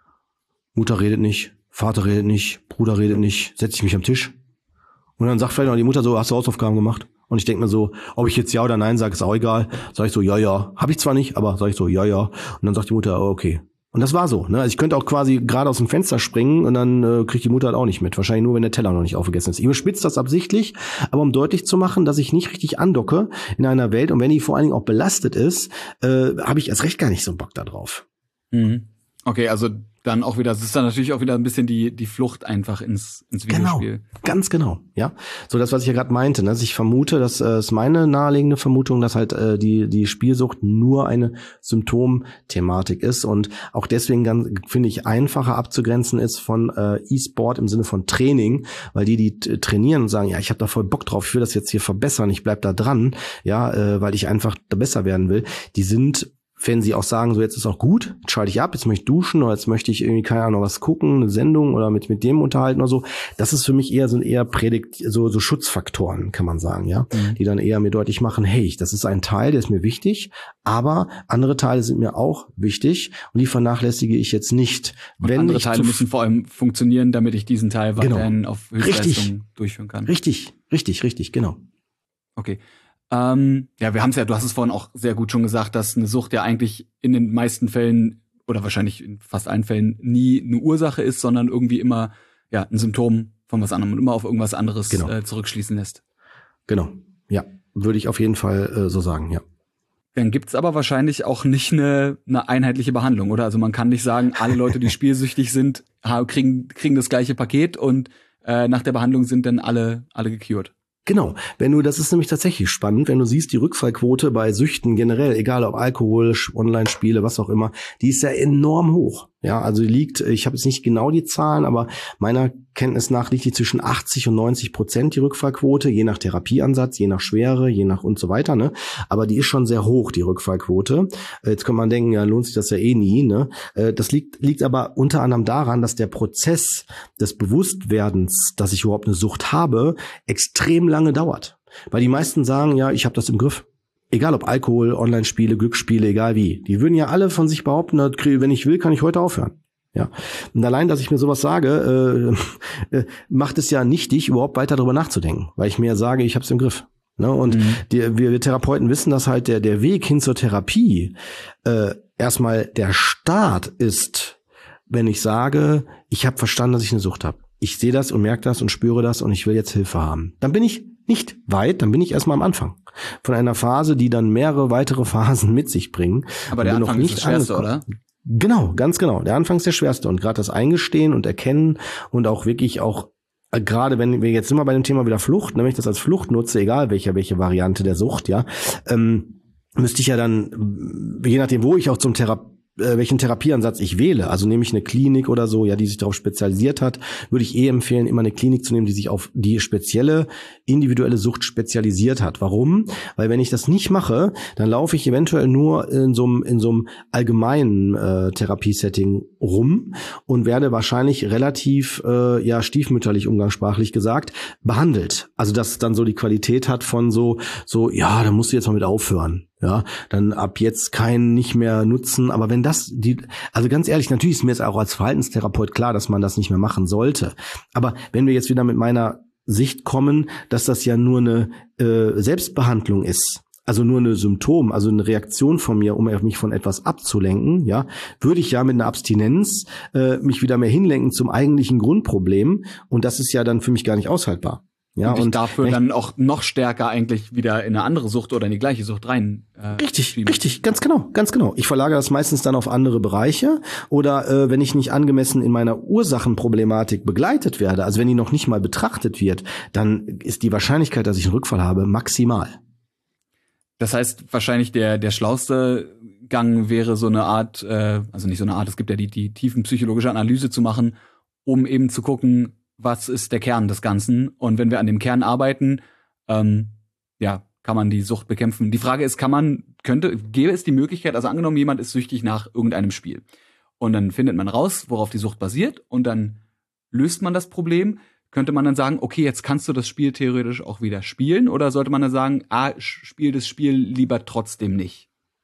S2: Mutter redet nicht, Vater redet nicht, Bruder redet nicht, setze ich mich am Tisch. Und dann sagt vielleicht noch die Mutter so, hast du Hausaufgaben gemacht? Und ich denke mir so, ob ich jetzt ja oder nein sage, ist auch egal. Sag ich so, ja, ja. Habe ich zwar nicht, aber sag ich so, ja, ja. Und dann sagt die Mutter, oh, okay. Und das war so. Ne? Also ich könnte auch quasi gerade aus dem Fenster springen und dann äh, kriegt die Mutter halt auch nicht mit. Wahrscheinlich nur, wenn der Teller noch nicht aufgegessen ist. Ich überspitze das absichtlich, aber um deutlich zu machen, dass ich nicht richtig andocke in einer Welt. Und wenn die vor allen Dingen auch belastet ist, äh, habe ich erst recht gar nicht so Bock da drauf.
S1: Mhm. Okay, also dann auch wieder, das ist dann natürlich auch wieder ein bisschen die die Flucht einfach ins ins Videospiel.
S2: Genau, ganz genau, ja. So das, was ich ja gerade meinte, ne? Also ich vermute, das äh, ist meine naheliegende Vermutung, dass halt äh, die die Spielsucht nur eine Symptomthematik ist und auch deswegen ganz, finde ich, einfacher abzugrenzen ist von äh, E-Sport im Sinne von Training, weil die, die t- trainieren und sagen, ja, ich habe da voll Bock drauf, ich will das jetzt hier verbessern, ich bleib da dran, ja, äh, weil ich einfach da besser werden will, die sind, wenn sie auch sagen, so jetzt ist auch gut, jetzt schalte ich ab, jetzt möchte ich duschen oder jetzt möchte ich irgendwie, keine Ahnung, was gucken, eine Sendung oder mit mit dem unterhalten oder so. Das ist für mich eher, sind eher Predigt, so so Schutzfaktoren, kann man sagen, ja, mhm. die dann eher mir deutlich machen, hey, das ist ein Teil, der ist mir wichtig, aber andere Teile sind mir auch wichtig und die vernachlässige ich jetzt nicht.
S1: Und
S2: wenn
S1: andere
S2: ich
S1: Teile müssen vor allem funktionieren, damit ich diesen Teil weiterhin
S2: genau.
S1: auf Höchstleistung durchführen kann.
S2: Richtig, richtig, richtig, genau.
S1: Okay. Ähm, ja, wir haben es ja, du hast es vorhin auch sehr gut schon gesagt, dass eine Sucht ja eigentlich in den meisten Fällen oder wahrscheinlich in fast allen Fällen nie eine Ursache ist, sondern irgendwie immer ja ein Symptom von was anderem und immer auf irgendwas anderes genau. äh, zurückschließen lässt.
S2: Genau, ja, würde ich auf jeden Fall äh, so sagen, ja.
S1: Dann gibt's aber wahrscheinlich auch nicht eine, eine einheitliche Behandlung, oder? Also man kann nicht sagen, alle Leute, die spielsüchtig sind, kriegen kriegen das gleiche Paket und äh, nach der Behandlung sind dann alle alle gecured.
S2: Genau, wenn du, das ist nämlich tatsächlich spannend, wenn du siehst, die Rückfallquote bei Süchten generell, egal ob Alkohol, Online-Spiele, was auch immer, die ist ja enorm hoch. Ja, also die liegt, ich habe jetzt nicht genau die Zahlen, aber meiner Kenntnis nach liegt die zwischen achtzig und neunzig Prozent die Rückfallquote, je nach Therapieansatz, je nach Schwere, je nach und so weiter, ne? Aber die ist schon sehr hoch, die Rückfallquote. Jetzt kann man denken, ja, lohnt sich das ja eh nie, ne? Das liegt, liegt aber unter anderem daran, dass der Prozess des Bewusstwerdens, dass ich überhaupt eine Sucht habe, extrem lange dauert. Weil die meisten sagen, ja, ich habe das im Griff. Egal ob Alkohol, Online-Spiele, Glücksspiele, egal wie. Die würden ja alle von sich behaupten, wenn ich will, kann ich heute aufhören. Ja. Und allein, dass ich mir sowas sage, äh, äh, macht es ja nichtig, überhaupt weiter darüber nachzudenken, weil ich mir sage, ich habe es im Griff. Ne? Und mhm. die, wir, wir Therapeuten wissen, dass halt der der Weg hin zur Therapie äh, erstmal der Start ist, wenn ich sage, ich habe verstanden, dass ich eine Sucht habe. Ich sehe das und merke das und spüre das und ich will jetzt Hilfe haben. Dann bin ich nicht weit, dann bin ich erstmal am Anfang von einer Phase, die dann mehrere weitere Phasen mit sich bringen.
S1: Aber der Anfang ist das Schwerste, oder?
S2: Genau, ganz genau. Der Anfang ist der schwerste und gerade das Eingestehen und Erkennen und auch wirklich auch, gerade wenn wir jetzt immer bei dem Thema wieder Flucht, nämlich das als Flucht nutze, egal welche welche Variante der Sucht, ja, ähm, müsste ich ja dann, je nachdem, wo ich auch zum Therapeuten, welchen Therapieansatz ich wähle, also nehme ich eine Klinik oder so, ja, die sich darauf spezialisiert hat, würde ich eh empfehlen, immer eine Klinik zu nehmen, die sich auf die spezielle, individuelle Sucht spezialisiert hat. Warum? Weil wenn ich das nicht mache, dann laufe ich eventuell nur in so einem, in so einem allgemeinen äh, Therapiesetting rum und werde wahrscheinlich relativ, äh, ja, stiefmütterlich umgangssprachlich gesagt, behandelt. Also, dass dann so die Qualität hat von so, so, ja, da musst du jetzt mal mit aufhören. Ja, dann ab jetzt kein nicht mehr nutzen. Aber wenn das die, also ganz ehrlich, natürlich ist mir jetzt auch als Verhaltenstherapeut klar, dass man das nicht mehr machen sollte. Aber wenn wir jetzt wieder mit meiner Sicht kommen, dass das ja nur eine äh, Selbstbehandlung ist, also nur eine Symptom, also eine Reaktion von mir, um mich von etwas abzulenken, ja, würde ich ja mit einer Abstinenz äh, mich wieder mehr hinlenken zum eigentlichen Grundproblem. Und das ist ja dann für mich gar nicht aushaltbar. Ja,
S1: und, und dafür dann auch noch stärker eigentlich wieder in eine andere Sucht oder in die gleiche Sucht rein. Äh,
S2: richtig, schieben. richtig, ganz genau, ganz genau. Ich verlagere das meistens dann auf andere Bereiche oder äh, wenn ich nicht angemessen in meiner Ursachenproblematik begleitet werde, also wenn die noch nicht mal betrachtet wird, dann ist die Wahrscheinlichkeit, dass ich einen Rückfall habe, maximal.
S1: Das heißt, wahrscheinlich der der schlauste Gang wäre so eine Art, äh, also nicht so eine Art, es gibt ja die die tiefenpsychologische Analyse zu machen, um eben zu gucken, was ist der Kern des Ganzen? Und wenn wir an dem Kern arbeiten, ähm, ja, kann man die Sucht bekämpfen. Die Frage ist, kann man, könnte, gäbe es die Möglichkeit, also angenommen, jemand ist süchtig nach irgendeinem Spiel. Und dann findet man raus, worauf die Sucht basiert, und dann löst man das Problem. Könnte man dann sagen, okay, jetzt kannst du das Spiel theoretisch auch wieder spielen? Oder sollte man dann sagen, ah, spiel das Spiel lieber trotzdem nicht?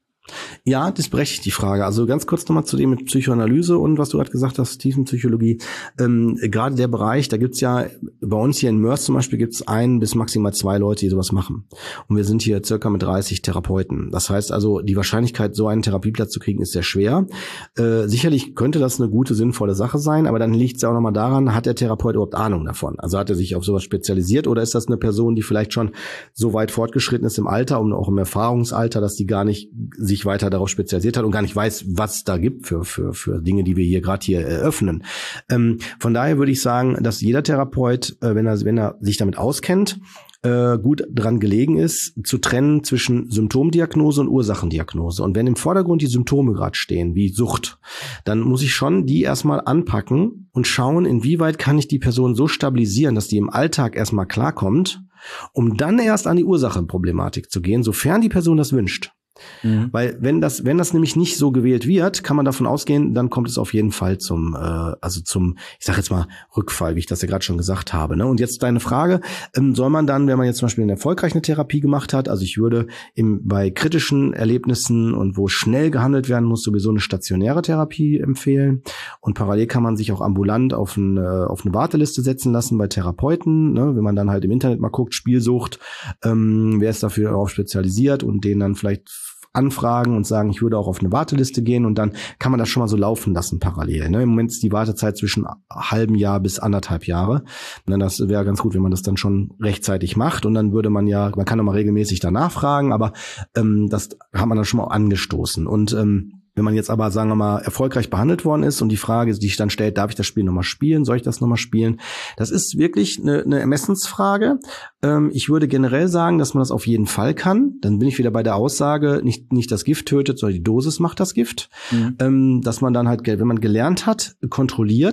S2: Ja, das berechtigt die Frage. Also ganz kurz nochmal zu dem mit Psychoanalyse und was du gerade gesagt hast, Tiefenpsychologie. Ähm, gerade der Bereich, da gibt's ja, bei uns hier in Mörs zum Beispiel gibt's ein bis maximal zwei Leute, die sowas machen. Und wir sind hier circa mit dreißig Therapeuten. Das heißt also, die Wahrscheinlichkeit, so einen Therapieplatz zu kriegen, ist sehr schwer. Äh, sicherlich könnte das eine gute, sinnvolle Sache sein, aber dann liegt's ja auch nochmal daran, hat der Therapeut überhaupt Ahnung davon? Also hat er sich auf sowas spezialisiert oder ist das eine Person, die vielleicht schon so weit fortgeschritten ist im Alter und auch im Erfahrungsalter, dass die gar nicht sich weiter darauf spezialisiert hat und gar nicht weiß, was da gibt für für für Dinge, die wir hier gerade hier eröffnen. Ähm, von daher würde ich sagen, dass jeder Therapeut, äh, wenn er wenn er sich damit auskennt, äh, gut dran gelegen ist, zu trennen zwischen Symptomdiagnose und Ursachendiagnose. Und wenn im Vordergrund die Symptome gerade stehen, wie Sucht, dann muss ich schon die erstmal anpacken und schauen, inwieweit kann ich die Person so stabilisieren, dass die im Alltag erstmal klarkommt, um dann erst an die Ursachenproblematik zu gehen, sofern die Person das wünscht. Mhm. Weil wenn das wenn das nämlich nicht so gewählt wird, kann man davon ausgehen, dann kommt es auf jeden Fall zum äh, also zum ich sag jetzt mal Rückfall, wie ich das ja gerade schon gesagt habe, ne? Und jetzt deine Frage, ähm, soll man dann, wenn man jetzt zum Beispiel eine erfolgreiche Therapie gemacht hat, also ich würde im, bei kritischen Erlebnissen und wo schnell gehandelt werden muss, sowieso eine stationäre Therapie empfehlen, und parallel kann man sich auch ambulant auf eine auf eine Warteliste setzen lassen bei Therapeuten, ne? Wenn man dann halt im Internet mal guckt, Spielsucht, ähm, wer ist dafür darauf spezialisiert und denen dann vielleicht anfragen und sagen, ich würde auch auf eine Warteliste gehen, und dann kann man das schon mal so laufen lassen parallel. Ne? Im Moment ist die Wartezeit zwischen halben Jahr bis anderthalb Jahre. Und das wäre ganz gut, wenn man das dann schon rechtzeitig macht, und dann würde man ja, man kann auch mal regelmäßig danach fragen, aber ähm, das hat man dann schon mal angestoßen. Und ähm, wenn man jetzt aber, sagen wir mal, erfolgreich behandelt worden ist und die Frage, die sich dann stellt, darf ich das Spiel nochmal spielen, soll ich das nochmal spielen? Das ist wirklich eine, eine Ermessensfrage. Ähm, ich würde generell sagen, dass man das auf jeden Fall kann. Dann bin ich wieder bei der Aussage, nicht nicht das Gift tötet, sondern die Dosis macht das Gift. Mhm. Ähm, dass man dann halt, wenn man gelernt hat, kontrolliert,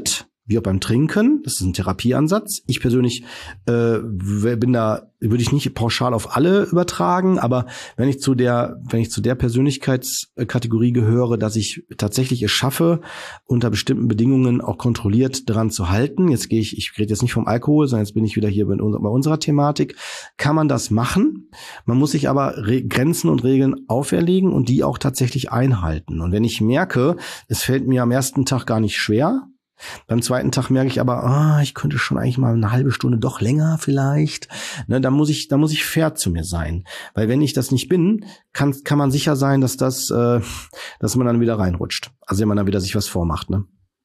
S2: wie auch beim Trinken. Das ist ein Therapieansatz. Ich persönlich äh, bin da, würde ich nicht pauschal auf alle übertragen, aber wenn ich zu der, wenn ich zu der Persönlichkeitskategorie gehöre, dass ich tatsächlich es schaffe, unter bestimmten Bedingungen auch kontrolliert dran zu halten. Jetzt gehe ich, ich rede jetzt nicht vom Alkohol, sondern jetzt bin ich wieder hier bei unserer, bei unserer Thematik. Kann man das machen? Man muss sich aber Re- Grenzen und Regeln auferlegen und die auch tatsächlich einhalten. Und wenn ich merke, es fällt mir am ersten Tag gar nicht schwer, beim zweiten Tag merke ich aber, ah, ich könnte schon eigentlich mal eine halbe Stunde doch länger vielleicht. Ne, da muss ich, da muss ich fair zu mir sein, weil wenn ich das nicht bin, kann kann man sicher sein, dass das, äh, dass man dann wieder reinrutscht. Also wenn man dann wieder sich was vormacht, ne?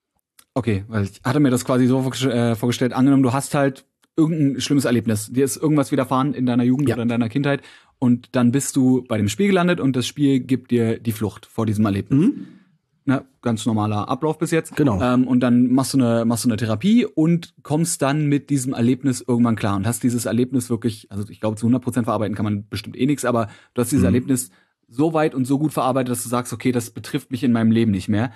S1: Okay, weil ich hatte mir das quasi so vorgestellt. Angenommen, du hast halt irgendein schlimmes Erlebnis, dir ist irgendwas widerfahren in deiner Jugend ja. oder in deiner Kindheit und dann bist du bei dem Spiel gelandet und das Spiel gibt dir die Flucht vor diesem Erlebnis. Mhm. Na, ganz normaler Ablauf bis jetzt.
S2: Genau.
S1: Ähm, und dann machst du eine machst du eine Therapie und kommst dann mit diesem Erlebnis irgendwann klar und hast dieses Erlebnis wirklich, also ich glaube zu hundert Prozent verarbeiten kann man bestimmt eh nichts, aber du hast dieses mhm. Erlebnis so weit und so gut verarbeitet, dass du sagst, okay, das betrifft mich in meinem Leben nicht mehr.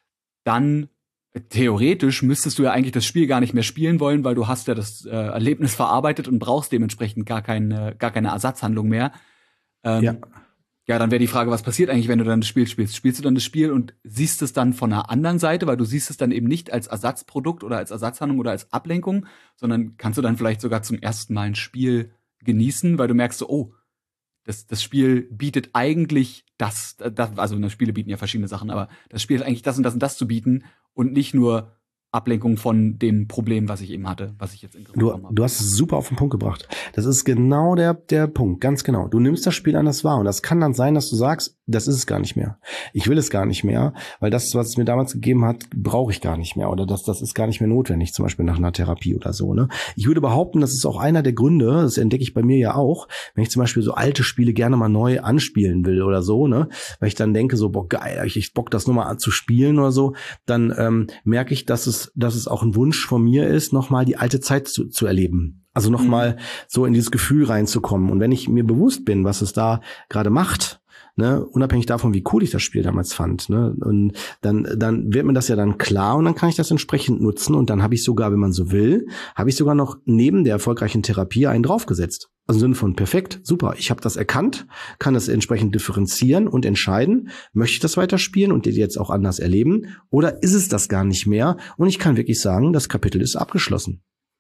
S1: Dann theoretisch müsstest du ja eigentlich das Spiel gar nicht mehr spielen wollen, weil du hast ja das äh, Erlebnis verarbeitet und brauchst dementsprechend gar keine gar keine Ersatzhandlung mehr. Ähm, ja. Ja, dann wäre die Frage, was passiert eigentlich, wenn du dann das Spiel spielst? Spielst du dann das Spiel und siehst es dann von einer anderen Seite, weil du siehst es dann eben nicht als Ersatzprodukt oder als Ersatzhandlung oder als Ablenkung, sondern kannst du dann vielleicht sogar zum ersten Mal ein Spiel genießen, weil du merkst so, oh, das, das Spiel bietet eigentlich das, das, also ne, Spiele bieten ja verschiedene Sachen, aber das Spiel hat eigentlich das und das und das zu bieten und nicht nur Ablenkung von dem Problem, was ich eben hatte, was ich jetzt in den Griff
S2: du,
S1: bekommen habe.
S2: Du hast es super auf den Punkt gebracht. Das ist genau der der Punkt, ganz genau. Du nimmst das Spiel anders wahr und das kann dann sein, dass du sagst, das ist es gar nicht mehr. Ich will es gar nicht mehr, weil das, was es mir damals gegeben hat, brauche ich gar nicht mehr oder das das ist gar nicht mehr notwendig, zum Beispiel nach einer Therapie oder so. Ne? Ich würde behaupten, das ist auch einer der Gründe, das entdecke ich bei mir ja auch, wenn ich zum Beispiel so alte Spiele gerne mal neu anspielen will oder so, ne, weil ich dann denke so, boah geil, ich, ich Bock das nur mal zu spielen oder so, dann ähm, merke ich, dass es dass es auch ein Wunsch von mir ist, nochmal die alte Zeit zu, zu erleben. Also nochmal mhm. so in dieses Gefühl reinzukommen. Und wenn ich mir bewusst bin, was es da gerade macht, ne, unabhängig davon, wie cool ich das Spiel damals fand, ne, und dann, dann wird mir das ja dann klar und dann kann ich das entsprechend nutzen und dann habe ich sogar, wenn man so will, habe ich sogar noch neben der erfolgreichen Therapie einen draufgesetzt. Also im Sinne von perfekt, super, ich habe das erkannt, kann das entsprechend differenzieren und entscheiden, möchte ich das weiterspielen und jetzt auch anders erleben oder ist es das gar nicht mehr und ich kann wirklich sagen, das Kapitel ist abgeschlossen.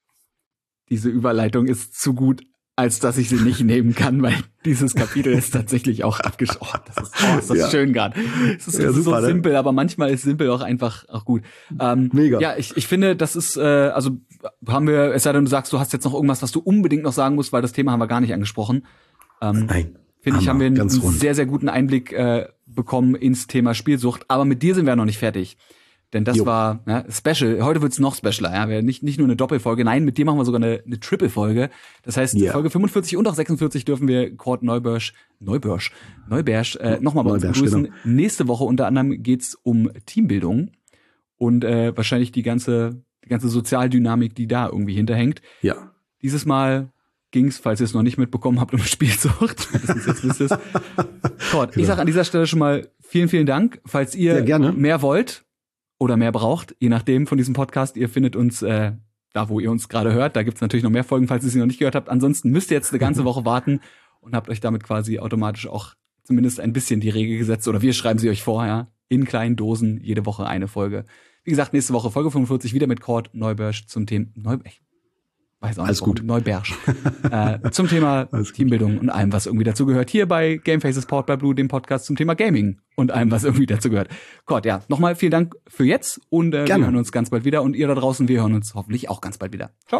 S1: Diese Überleitung ist zu gut, als dass ich sie nicht nehmen kann, weil dieses Kapitel ist tatsächlich auch abgeschlossen. Oh, das ist, oh, ist das ja. schön gerade. Es ist, ja, ist super, so simpel, ne? Aber manchmal ist simpel auch einfach auch gut. Ähm, Mega. Ja, ich, ich finde, das ist, äh, also haben wir, es sei denn, du sagst, du hast jetzt noch irgendwas, was du unbedingt noch sagen musst, weil das Thema haben wir gar nicht angesprochen. Ähm, Nein. Finde ich, haben wir einen, einen sehr, sehr guten Einblick äh, bekommen ins Thema Spielsucht. Aber mit dir sind wir noch nicht fertig. Denn das jo. war ja, Special. Heute wird's noch specialer. Ja, wir nicht nicht nur eine Doppelfolge. Nein, mit dir machen wir sogar eine, eine Triple-Folge. Das heißt, yeah. Folge fünfundvierzig und auch sechsundvierzig dürfen wir Kurt Neubörsch, Neubörsch, Neubärsch äh, nochmal bei uns begrüßen. Genau. Nächste Woche unter anderem geht's um Teambildung und äh, wahrscheinlich die ganze die ganze Sozialdynamik, die da irgendwie hinterhängt.
S2: Ja.
S1: Dieses Mal ging's, falls ihr es noch nicht mitbekommen habt, um Spielsucht. Jetzt wisst ihr's. Kurt, genau. Ich sage an dieser Stelle schon mal vielen, vielen Dank. Falls ihr gerne. mehr wollt oder mehr braucht, je nachdem von diesem Podcast. Ihr findet uns äh, da, wo ihr uns gerade hört. Da gibt's natürlich noch mehr Folgen, falls ihr sie noch nicht gehört habt. Ansonsten müsst ihr jetzt eine ganze Woche warten und habt euch damit quasi automatisch auch zumindest ein bisschen die Regel gesetzt. Oder wir schreiben sie euch vorher in kleinen Dosen, jede Woche eine Folge. Wie gesagt, nächste Woche Folge fünfundvierzig wieder mit Kurt Neubörsch zum Thema Neubörsch. Weiß auch nicht,
S2: Alles gut.
S1: Neubärsch. äh, zum Thema Teambildung und allem, was irgendwie dazu gehört. Hier bei Gamefaces Powered by Blue, dem Podcast zum Thema Gaming und allem, was irgendwie dazu gehört. Gott, ja, nochmal vielen Dank für jetzt und äh, wir hören uns ganz bald wieder. Und ihr da draußen, wir hören uns hoffentlich auch ganz bald wieder. Ciao.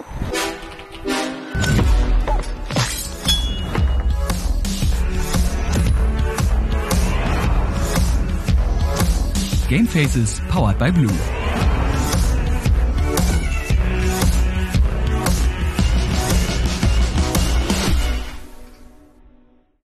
S3: Gamefaces Powered by Blue.